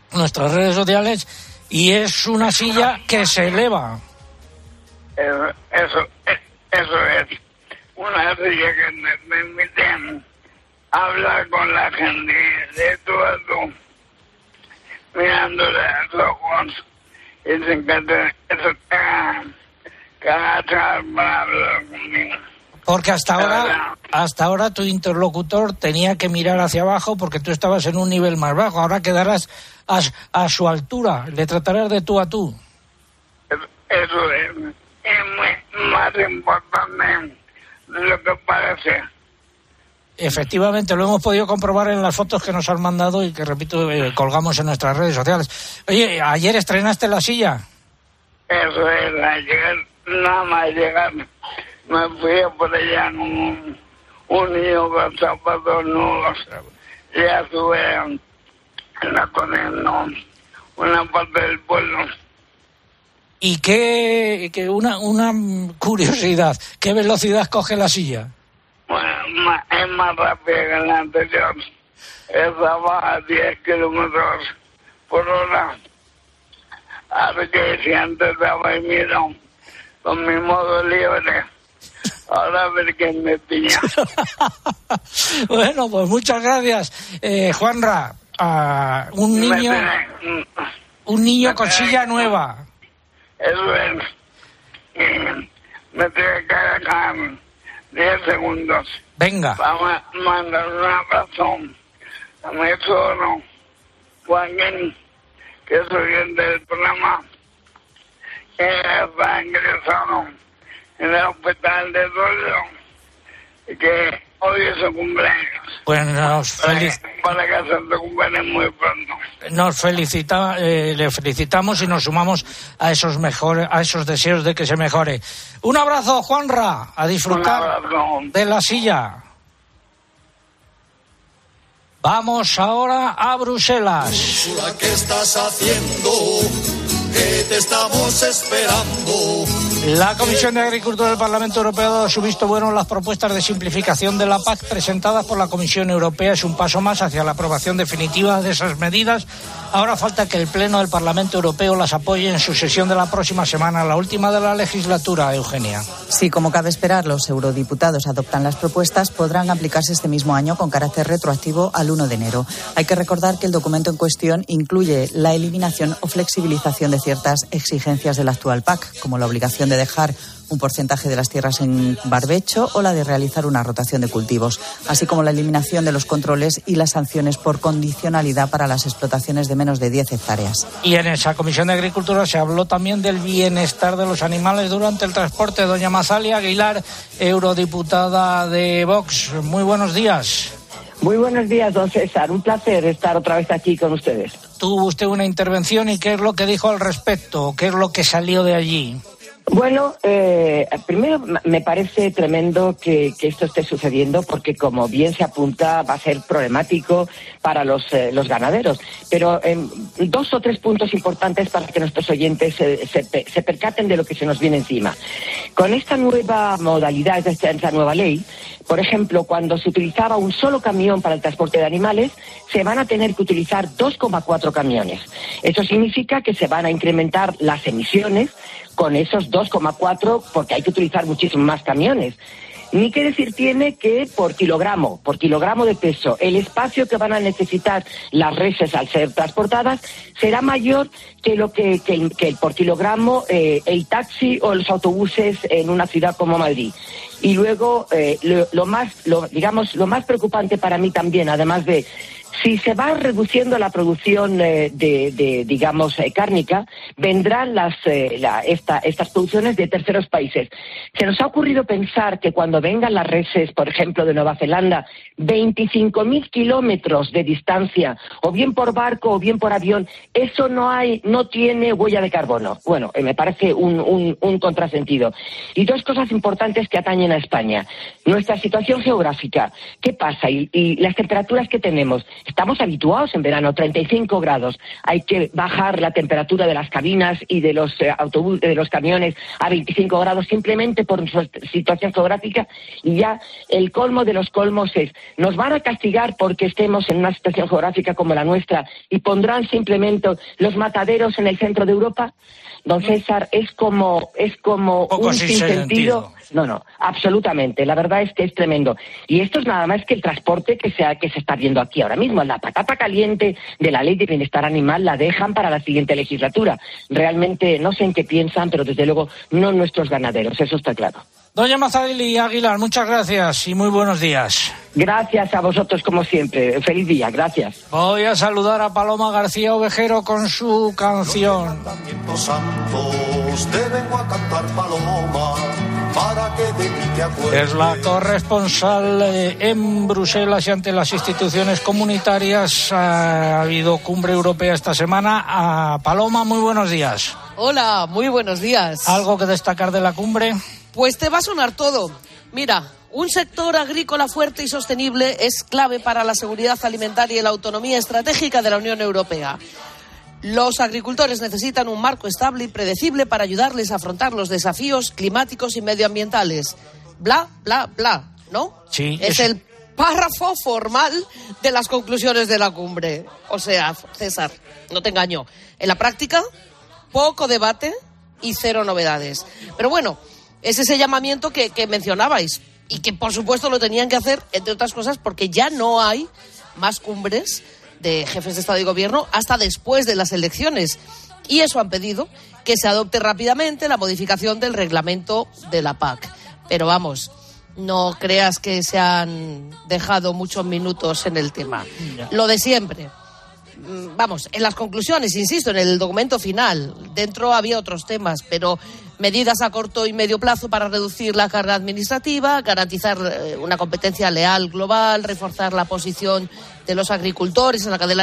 nuestras redes sociales, y es una silla que se eleva. Eso es una silla que me permite hablar con la gente de tú a tú, mirándole a los ojos, y sin que eso te haga para hablar conmigo. Porque hasta ahora tu interlocutor tenía que mirar hacia abajo porque tú estabas en un nivel más bajo. Ahora quedarás a su altura, le tratarás de tú a tú. Eso es más importante de lo que parece. Efectivamente, lo hemos podido comprobar en las fotos que nos han mandado y que, repito, colgamos en nuestras redes sociales. Oye, ¿ayer estrenaste la silla? Eso es, ayer, nada más llegar, me fui por allá con un niño con zapatos nuevos. Ya estuve en la corriendo una parte del pueblo. Y una curiosidad, ¿qué velocidad coge la silla? Bueno, es más rápida que la anterior. Esa va a 10 kilómetros por hora. Así que si antes estaba ahí, mira, con mi modo libre, ahora a ver quién me pilla. Bueno, pues muchas gracias, Juanra. Un niño con silla nueva. Eso es. Me tiene que dejar 10 segundos. Venga. Vamos a mandar un abrazo a mi sobrino Joaquín, que es oyente del programa, que está ingresado en el hospital de Toledo y que hoy es su cumpleaños. Pues para que se recupere muy pronto. Le felicitamos y nos sumamos a esos deseos de que se mejore. Un abrazo, Juanra, a disfrutar de la silla. Vamos ahora a Bruselas. Úrsula, ¿qué estás haciendo? Que te estamos esperando. La Comisión de Agricultura del Parlamento Europeo ha dado su visto bueno a las propuestas de simplificación de la PAC presentadas por la Comisión Europea. Es un paso más hacia la aprobación definitiva de esas medidas. Ahora falta que el Pleno del Parlamento Europeo las apoye en su sesión de la próxima semana, la última de la legislatura, Eugenia. Sí, como cabe esperar, los eurodiputados adoptan las propuestas, podrán aplicarse este mismo año con carácter retroactivo al 1 de enero. Hay que recordar que el documento en cuestión incluye la eliminación o flexibilización de ciertas exigencias de la actual PAC, como la obligación de dejar un porcentaje de las tierras en barbecho o la de realizar una rotación de cultivos, así como la eliminación de los controles y las sanciones por condicionalidad para las explotaciones de menos de 10 hectáreas. Y en esa Comisión de Agricultura se habló también del bienestar de los animales durante el transporte. Doña Mazalia Aguilar, eurodiputada de Vox. Muy buenos días. Muy buenos días, don César. Un placer estar otra vez aquí con ustedes. Tuvo usted una intervención y ¿qué es lo que dijo al respecto? ¿Qué es lo que salió de allí? Bueno, primero me parece tremendo que esto esté sucediendo porque, como bien se apunta, va a ser problemático para los ganaderos. Pero 2 o 3 puntos importantes para que nuestros oyentes se percaten de lo que se nos viene encima. Con esta nueva modalidad, esta nueva ley, por ejemplo, cuando se utilizaba un solo camión para el transporte de animales, se van a tener que utilizar 2,4 camiones. Eso significa que se van a incrementar las emisiones con esos 2,4 porque hay que utilizar muchísimos más camiones. Ni qué decir tiene que por kilogramo de peso, el espacio que van a necesitar las reses al ser transportadas será mayor que lo que el por kilogramo el taxi o los autobuses en una ciudad como Madrid. Y luego lo más preocupante para mí también, además de si se va reduciendo la producción cárnica, vendrán estas producciones de terceros países. Se nos ha ocurrido pensar que cuando vengan las reses, por ejemplo, de Nueva Zelanda, 25.000 kilómetros de distancia, o bien por barco o bien por avión, eso no tiene huella de carbono. Bueno, me parece un contrasentido. Y 2 cosas importantes que atañen también a España. Nuestra situación geográfica, ¿qué pasa? Y las temperaturas que tenemos. Estamos habituados en verano, 35 grados. Hay que bajar la temperatura de las cabinas y de los autobuses, de los camiones a 25 grados simplemente por nuestra situación geográfica, y ya el colmo de los colmos es, nos van a castigar porque estemos en una situación geográfica como la nuestra y pondrán simplemente los mataderos en el centro de Europa. Don César, es como un sinsentido. No, absolutamente. La verdad es que es tremendo. Y esto es nada más que el transporte que se está viendo aquí ahora mismo. La patata caliente de la Ley de Bienestar Animal la dejan para la siguiente legislatura. Realmente no sé en qué piensan, pero desde luego no nuestros ganaderos, eso está claro. Doña Mazadili Aguilar, muchas gracias y muy buenos días. Gracias a vosotros como siempre. Feliz día, gracias. Voy a saludar a Paloma García Ovejero con su canción. Santos, te vengo a cantar, Paloma, para que de mí te acuerdes. Es la corresponsal en Bruselas y ante las instituciones comunitarias. Ha habido cumbre europea esta semana. Paloma, muy buenos días. Hola, muy buenos días. ¿Algo que destacar de la cumbre? Pues te va a sonar todo. Mira, un sector agrícola fuerte y sostenible es clave para la seguridad alimentaria y la autonomía estratégica de la Unión Europea. Los agricultores necesitan un marco estable y predecible para ayudarles a afrontar los desafíos climáticos y medioambientales. Bla, bla, bla, ¿no? Sí. Es el párrafo formal de las conclusiones de la cumbre. O sea, César, no te engaño. En la práctica, poco debate y cero novedades. Pero bueno, es ese llamamiento que mencionabais y que por supuesto lo tenían que hacer, entre otras cosas, porque ya no hay más cumbres de jefes de Estado y Gobierno hasta después de las elecciones. Y eso han pedido, que se adopte rápidamente la modificación del reglamento de la PAC. Pero vamos, no creas que se han dejado muchos minutos en el tema. Lo de siempre. Vamos, en las conclusiones, insisto, en el documento final, dentro había otros temas, pero medidas a corto y medio plazo para reducir la carga administrativa, garantizar una competencia leal global, reforzar la posición de los agricultores en la cadena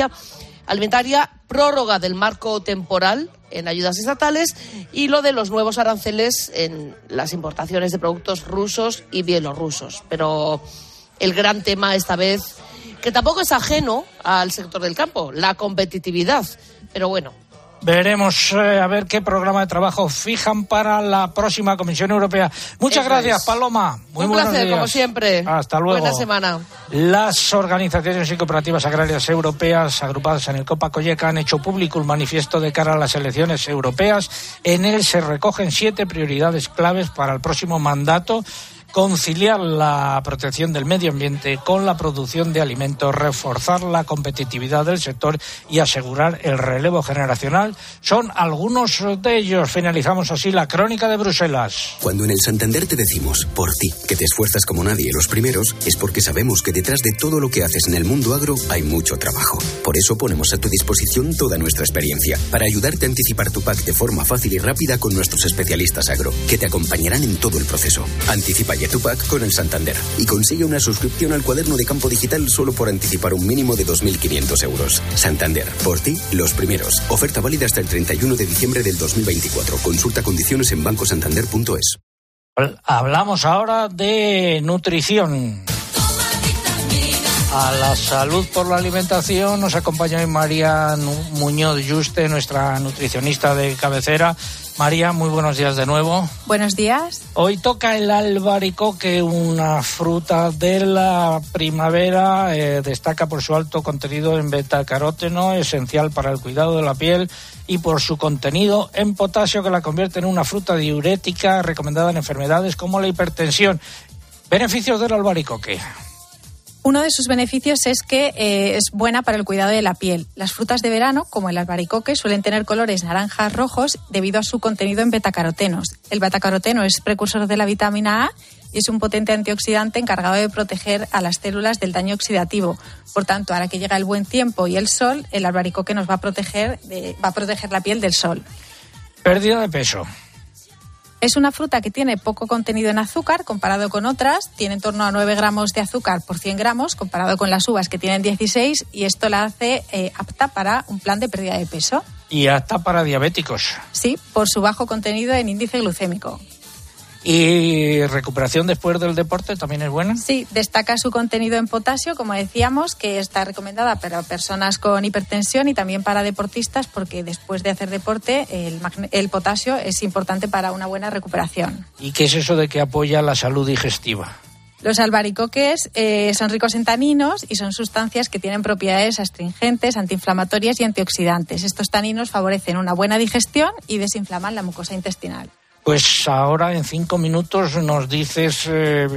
alimentaria, prórroga del marco temporal en ayudas estatales y lo de los nuevos aranceles en las importaciones de productos rusos y bielorrusos. Pero el gran tema esta vez, que tampoco es ajeno al sector del campo, la competitividad. Pero bueno, veremos a ver qué programa de trabajo fijan para la próxima Comisión Europea. Muchas gracias, Paloma. Muy un buenos placer, días. como siempre. Hasta luego. Buena semana. Las organizaciones y cooperativas agrarias europeas agrupadas en el COPA-COGECA han hecho público un manifiesto de cara a las elecciones europeas. En él se recogen 7 prioridades claves para el próximo mandato: conciliar la protección del medio ambiente con la producción de alimentos, reforzar la competitividad del sector y asegurar el relevo generacional. Son algunos de ellos. Finalizamos así la crónica de Bruselas. Cuando en el Santander te decimos, por ti, que te esfuerzas como nadie los primeros, es porque sabemos que detrás de todo lo que haces en el mundo agro hay mucho trabajo. Por eso ponemos a tu disposición toda nuestra experiencia, para ayudarte a anticipar tu PAC de forma fácil y rápida con nuestros especialistas agro, que te acompañarán en todo el proceso. Anticipa ya tu PAC con el Santander y consigue una suscripción al cuaderno de campo digital solo por anticipar un mínimo de 2.500 euros. Santander, por ti, los primeros. Oferta válida hasta el 31 de diciembre del 2024. Consulta condiciones en bancosantander.es. Hablamos ahora de nutrición. A la salud por la alimentación nos acompaña hoy María Muñoz Yuste, nuestra nutricionista de cabecera. María, muy buenos días de nuevo. Buenos días. Hoy toca el albaricoque, una fruta de la primavera. Destaca por su alto contenido en betacaróteno, esencial para el cuidado de la piel, y por su contenido en potasio, que la convierte en una fruta diurética recomendada en enfermedades como la hipertensión. Beneficios del albaricoque. Uno de sus beneficios es que es buena para el cuidado de la piel. Las frutas de verano, como el albaricoque, suelen tener colores naranjas rojos debido a su contenido en betacarotenos. El betacaroteno es precursor de la vitamina A y es un potente antioxidante encargado de proteger a las células del daño oxidativo. Por tanto, ahora que llega el buen tiempo y el sol, el albaricoque nos va a proteger la piel del sol. Pérdida de peso. Es una fruta que tiene poco contenido en azúcar comparado con otras. Tiene en torno a 9 gramos de azúcar por 100 gramos, comparado con las uvas que tienen 16, y esto la hace apta para un plan de pérdida de peso. Y apta para diabéticos. Sí, por su bajo contenido en índice glucémico. ¿Y recuperación después del deporte también es buena? Sí, destaca su contenido en potasio, como decíamos, que está recomendada para personas con hipertensión y también para deportistas, porque después de hacer deporte el potasio es importante para una buena recuperación. ¿Y qué es eso de que apoya la salud digestiva? Los albaricoques son ricos en taninos y son sustancias que tienen propiedades astringentes, antiinflamatorias y antioxidantes. Estos taninos favorecen una buena digestión y desinflaman la mucosa intestinal. Pues ahora en 5 minutos nos dices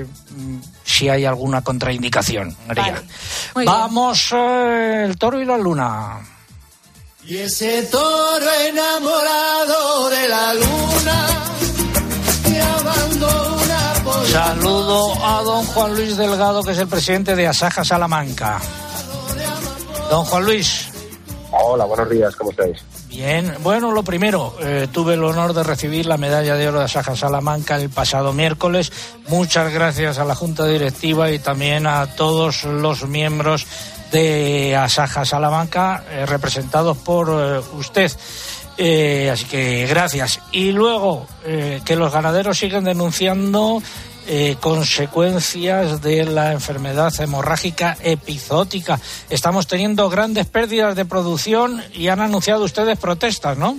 si hay alguna contraindicación, María. Vale. Vamos, el toro y la luna. Y ese toro enamorado de la luna te abandona por... Saludo a don Juan Luis Delgado, que es el presidente de Asaja Salamanca. Don Juan Luis. Hola, buenos días, ¿cómo estáis? Bien, bueno, lo primero, tuve el honor de recibir la medalla de oro de Asaja Salamanca el pasado miércoles. Muchas gracias a la Junta Directiva y también a todos los miembros de Asaja Salamanca, representados por usted. Así que gracias. Y luego, que los ganaderos siguen denunciando consecuencias de la enfermedad hemorrágica epizootica. Estamos teniendo grandes pérdidas de producción y han anunciado ustedes protestas, ¿no?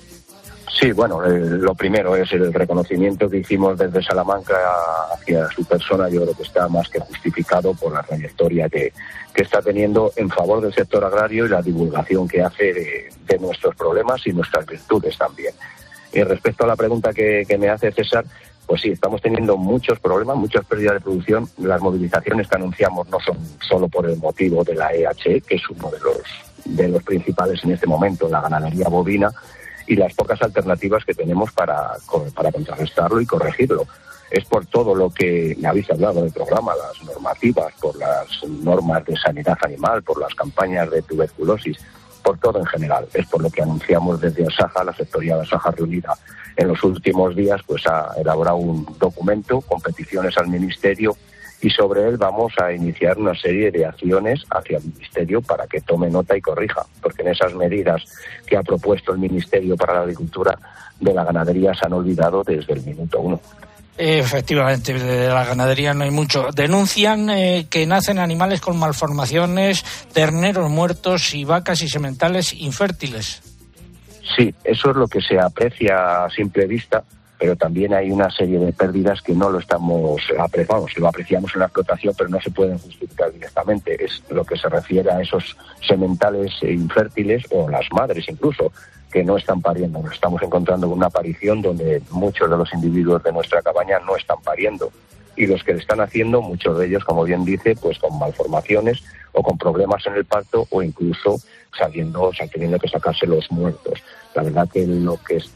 Sí, bueno, lo primero es el reconocimiento que hicimos desde Salamanca hacia su persona. Yo creo que está más que justificado por la trayectoria que está teniendo en favor del sector agrario y la divulgación que hace de nuestros problemas y nuestras virtudes también. Y respecto a la pregunta que me hace César, pues sí, estamos teniendo muchos problemas, muchas pérdidas de producción. Las movilizaciones que anunciamos no son solo por el motivo de la EHE, que es uno de los principales en este momento en la ganadería bovina, y las pocas alternativas que tenemos para contrarrestarlo y corregirlo. Es por todo lo que me habéis hablado del programa, las normativas, por las normas de sanidad animal, por las campañas de tuberculosis, por todo en general. Es por lo que anunciamos desde Asaja, la sectorial Asaja reunida en los últimos días, pues ha elaborado un documento con peticiones al Ministerio y sobre él vamos a iniciar una serie de acciones hacia el Ministerio para que tome nota y corrija, porque en esas medidas que ha propuesto el Ministerio para la Agricultura de la ganadería se han olvidado desde el minuto 1. Efectivamente, de la ganadería no hay mucho. Denuncian que nacen animales con malformaciones, terneros muertos y vacas y sementales infértiles. Sí, eso es lo que se aprecia a simple vista, pero también hay una serie de pérdidas que no lo estamos apreciando. Lo apreciamos en la explotación, pero no se pueden justificar directamente. Es lo que se refiere a esos sementales infértiles o las madres incluso, que no están pariendo. Nos estamos encontrando con una aparición donde muchos de los individuos de nuestra cabaña no están pariendo. Y los que le están haciendo, muchos de ellos, como bien dice, pues con malformaciones o con problemas en el parto o incluso teniendo que sacarse los muertos. La verdad que el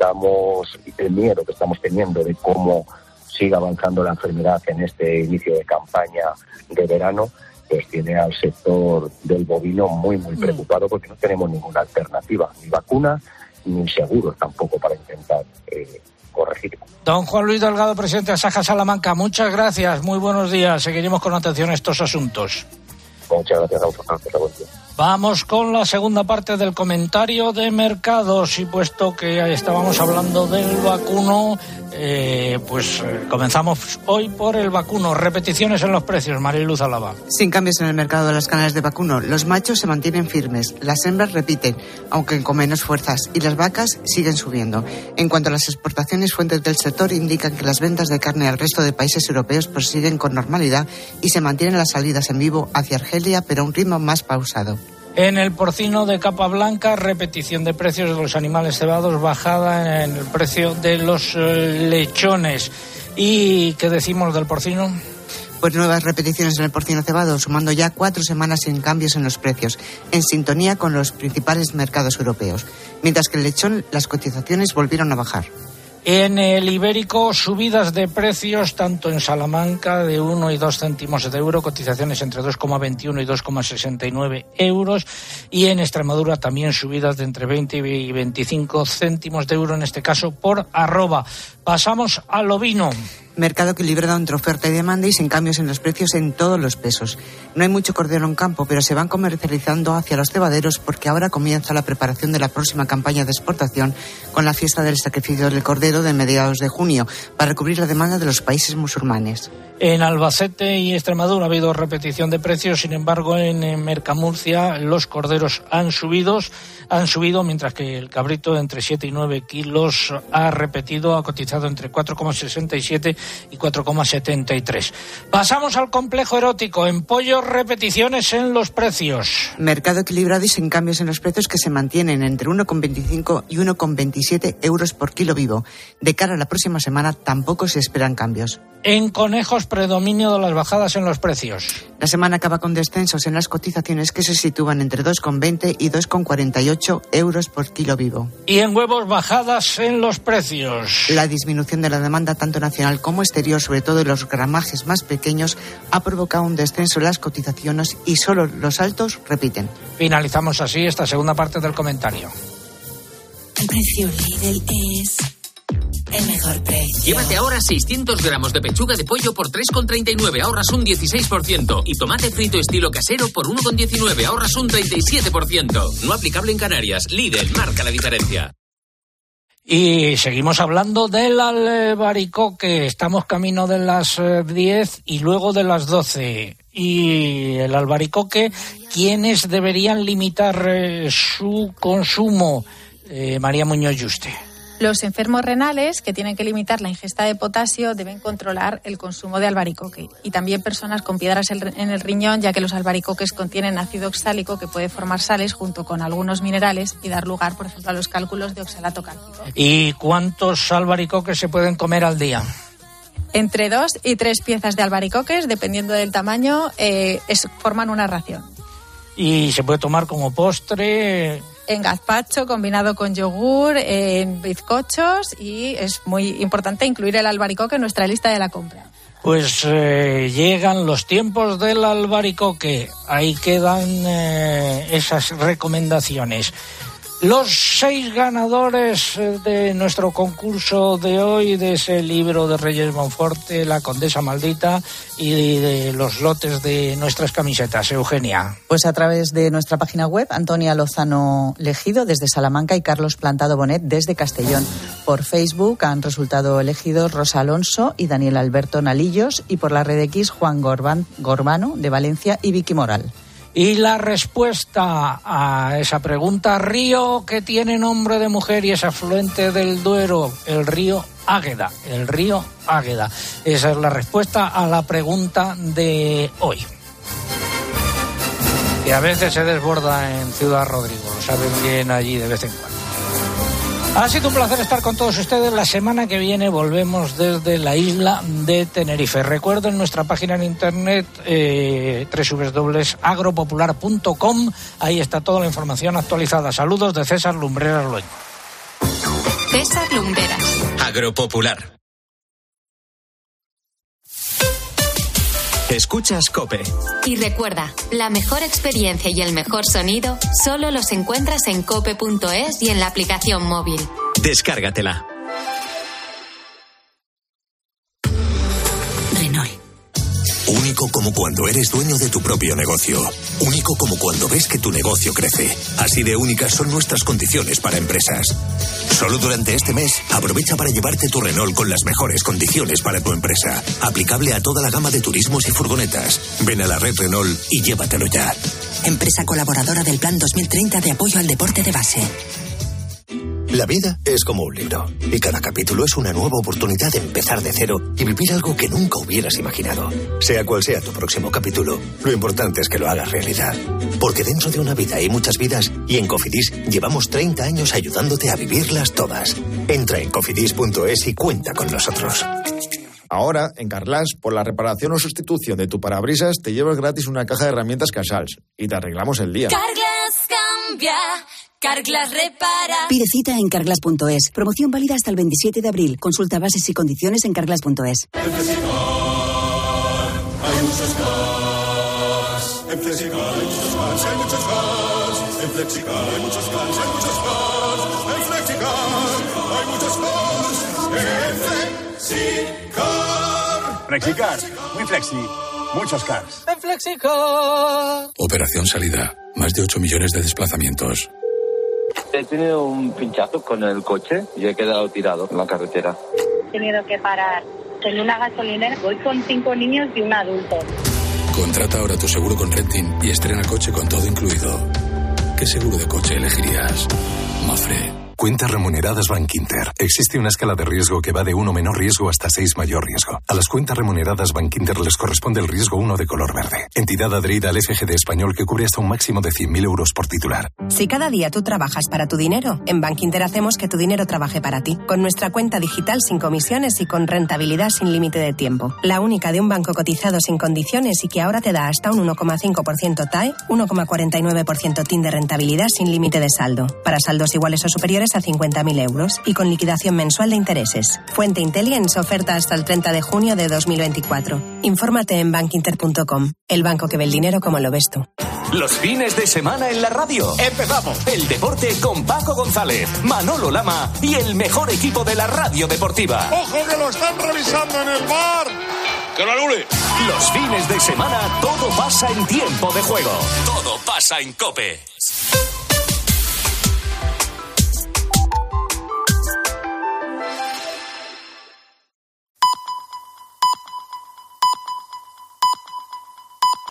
miedo que estamos teniendo de cómo sigue avanzando la enfermedad en este inicio de campaña de verano, pues tiene al sector del bovino muy, muy preocupado porque no tenemos ninguna alternativa, ni vacuna, ni seguros tampoco para intentar corregirlo. Don Juan Luis Delgado, presidente de Asaja Salamanca, muchas gracias, muy buenos días. Seguiremos con atención a estos asuntos. Muchas gracias a vosotros. Vamos con la segunda parte del comentario de mercados y puesto que estábamos hablando del vacuno, comenzamos hoy por el vacuno. Repeticiones en los precios, Mariluz Álava. Sin cambios en el mercado de las canales de vacuno, los machos se mantienen firmes, las hembras repiten, aunque con menos fuerzas, y las vacas siguen subiendo. En cuanto a las exportaciones, fuentes del sector indican que las ventas de carne al resto de países europeos prosiguen con normalidad y se mantienen las salidas en vivo hacia Argelia, pero a un ritmo más pausado. En el porcino de capa blanca, repetición de precios de los animales cebados, bajada en el precio de los lechones. ¿Y qué decimos del porcino? Pues nuevas repeticiones en el porcino cebado, sumando ya 4 semanas sin cambios en los precios, en sintonía con los principales mercados europeos. Mientras que el lechón, las cotizaciones volvieron a bajar. En el ibérico, subidas de precios tanto en Salamanca de 1 y 2 céntimos de euro, cotizaciones entre 2,21 y 2,69 euros, y en Extremadura también subidas de entre 20 y 25 céntimos de euro, en este caso por arroba. Pasamos al ovino. Mercado equilibrado entre oferta y demanda y sin cambios en los precios en todos los pesos. No hay mucho cordero en campo, pero se van comercializando hacia los cebaderos porque ahora comienza la preparación de la próxima campaña de exportación con la fiesta del sacrificio del cordero de mediados de junio para cubrir la demanda de los países musulmanes. En Albacete y Extremadura ha habido repetición de precios, sin embargo en Mercamurcia los corderos han subido, mientras que el cabrito entre 7 y 9 kilos ha cotizado entre 4,67 y 4,73. Pasamos al complejo erótico. En pollo, repeticiones en los precios. Mercado equilibrado y sin cambios en los precios que se mantienen entre 1,25 y 1,27 euros por kilo vivo. De cara a la próxima semana tampoco se esperan cambios. En conejos, predominio de las bajadas en los precios. La semana acaba con descensos en las cotizaciones que se sitúan entre 2,20 y 2,48 euros por kilo vivo. Y en huevos, bajadas en los precios. La disminución de la demanda tanto nacional como exterior, sobre todo en los gramajes más pequeños, ha provocado un descenso en las cotizaciones y solo los altos repiten. Finalizamos así esta segunda parte del comentario. El precio Lidl es el mejor precio. Llévate ahora 600 gramos de pechuga de pollo por 3,39, ahorras un 16%. Y tomate frito estilo casero por 1,19, ahorras un 37%. No aplicable en Canarias. Lidl, marca la diferencia. Y seguimos hablando del albaricoque. Estamos camino de las 10 y luego de las 12. Y el albaricoque, ¿quiénes deberían limitar su consumo? María Muñoz Yuste. Los enfermos renales, que tienen que limitar la ingesta de potasio, deben controlar el consumo de albaricoque. Y también personas con piedras en el riñón, ya que los albaricoques contienen ácido oxálico que puede formar sales junto con algunos minerales y dar lugar, por ejemplo, a los cálculos de oxalato cálcico. ¿Y cuántos albaricoques se pueden comer al día? Entre 2 y 3 piezas de albaricoques, dependiendo del tamaño, forman una ración. ¿Y se puede tomar como postre? En gazpacho, combinado con yogur, en bizcochos, y es muy importante incluir el albaricoque en nuestra lista de la compra. Pues llegan los tiempos del albaricoque. Ahí quedan esas recomendaciones. Los 6 ganadores de nuestro concurso de hoy, de ese libro de Reyes Monforte, La Condesa Maldita, y de los lotes de nuestras camisetas. Eugenia. Pues a través de nuestra página web, Antonia Lozano Legido desde Salamanca y Carlos Plantado Bonet desde Castellón. Por Facebook han resultado elegidos Rosa Alonso y Daniel Alberto Nalillos, y por la red X Juan Gorbano de Valencia y Vicky Moral. Y la respuesta a esa pregunta: río que tiene nombre de mujer y es afluente del Duero, el río Águeda. El río Águeda. Esa es la respuesta a la pregunta de hoy. Que a veces se desborda en Ciudad Rodrigo, lo saben bien allí de vez en cuando. Ha sido un placer estar con todos ustedes. La semana que viene volvemos desde la isla de Tenerife. Recuerden nuestra página en internet, www.agropopular.com. Ahí está toda la información actualizada. Saludos de César Lumbreras Loño. César Lumbreras. Agropopular. Escuchas COPE. Y recuerda, la mejor experiencia y el mejor sonido solo los encuentras en cope.es y en la aplicación móvil. Descárgatela. Renault. Único como cuando eres dueño de tu propio negocio. Único como cuando ves que tu negocio crece. Así de únicas son nuestras condiciones para empresas. Solo durante este mes, aprovecha para llevarte tu Renault con las mejores condiciones para tu empresa. Aplicable a toda la gama de turismos y furgonetas. Ven a la red Renault y llévatelo ya. Empresa colaboradora del Plan 2030 de apoyo al deporte de base. La vida es como un libro, y cada capítulo es una nueva oportunidad de empezar de cero y vivir algo que nunca hubieras imaginado. Sea cual sea tu próximo capítulo, lo importante es que lo hagas realidad. Porque dentro de una vida hay muchas vidas, y en Cofidis llevamos 30 años ayudándote a vivirlas todas. Entra en cofidis.es y cuenta con nosotros. Ahora, en Carglass, por la reparación o sustitución de tu parabrisas, te llevas gratis una caja de herramientas Casals y te arreglamos el día. Carglass cambia, Carglass repara. Pide cita en carglass.es. Promoción válida hasta el 27 de abril. Consulta bases y condiciones en carglass.es. En Flexicar hay muchos cars. En Flexicar hay muchos cars, hay muchos cars. En Flexicar hay muchos cars, hay muchos cars. En Flexicar hay muchos cars. En Flexicar. FlexiCar, muy flexi, muchos cars. En FlexiCar. Operación Salida. Más de 8 millones de desplazamientos. He tenido un pinchazo con el coche y he quedado tirado en la carretera. He tenido que parar en una gasolinera. Voy con 5 niños y un adulto. Contrata ahora tu seguro con Renting y estrena coche con todo incluido. ¿Qué seguro de coche elegirías? Mafre. Cuentas remuneradas Bankinter. Existe una escala de riesgo que va de 1 menor riesgo hasta 6 mayor riesgo. A las cuentas remuneradas Bankinter les corresponde el riesgo 1 de color verde. Entidad adherida al FGD español que cubre hasta un máximo de 100.000 euros por titular. Si cada día tú trabajas para tu dinero, en Bankinter hacemos que tu dinero trabaje para ti. Con nuestra cuenta digital sin comisiones y con rentabilidad sin límite de tiempo. La única de un banco cotizado sin condiciones y que ahora te da hasta un 1,5% TAE, 1,49% TIN de rentabilidad sin límite de saldo. Para saldos iguales o superiores a 50.000 euros y con liquidación mensual de intereses. Fuente Intelligence, oferta hasta el 30 de junio de 2024. Infórmate en bankinter.com, el banco que ve el dinero como lo ves tú. Los fines de semana en la radio. Empezamos el deporte con Paco González, Manolo Lama y el mejor equipo de la radio deportiva. ¡Ojo que lo están revisando en el bar! ¡Que lo anule! Los fines de semana todo pasa en Tiempo de Juego. Todo pasa en COPE.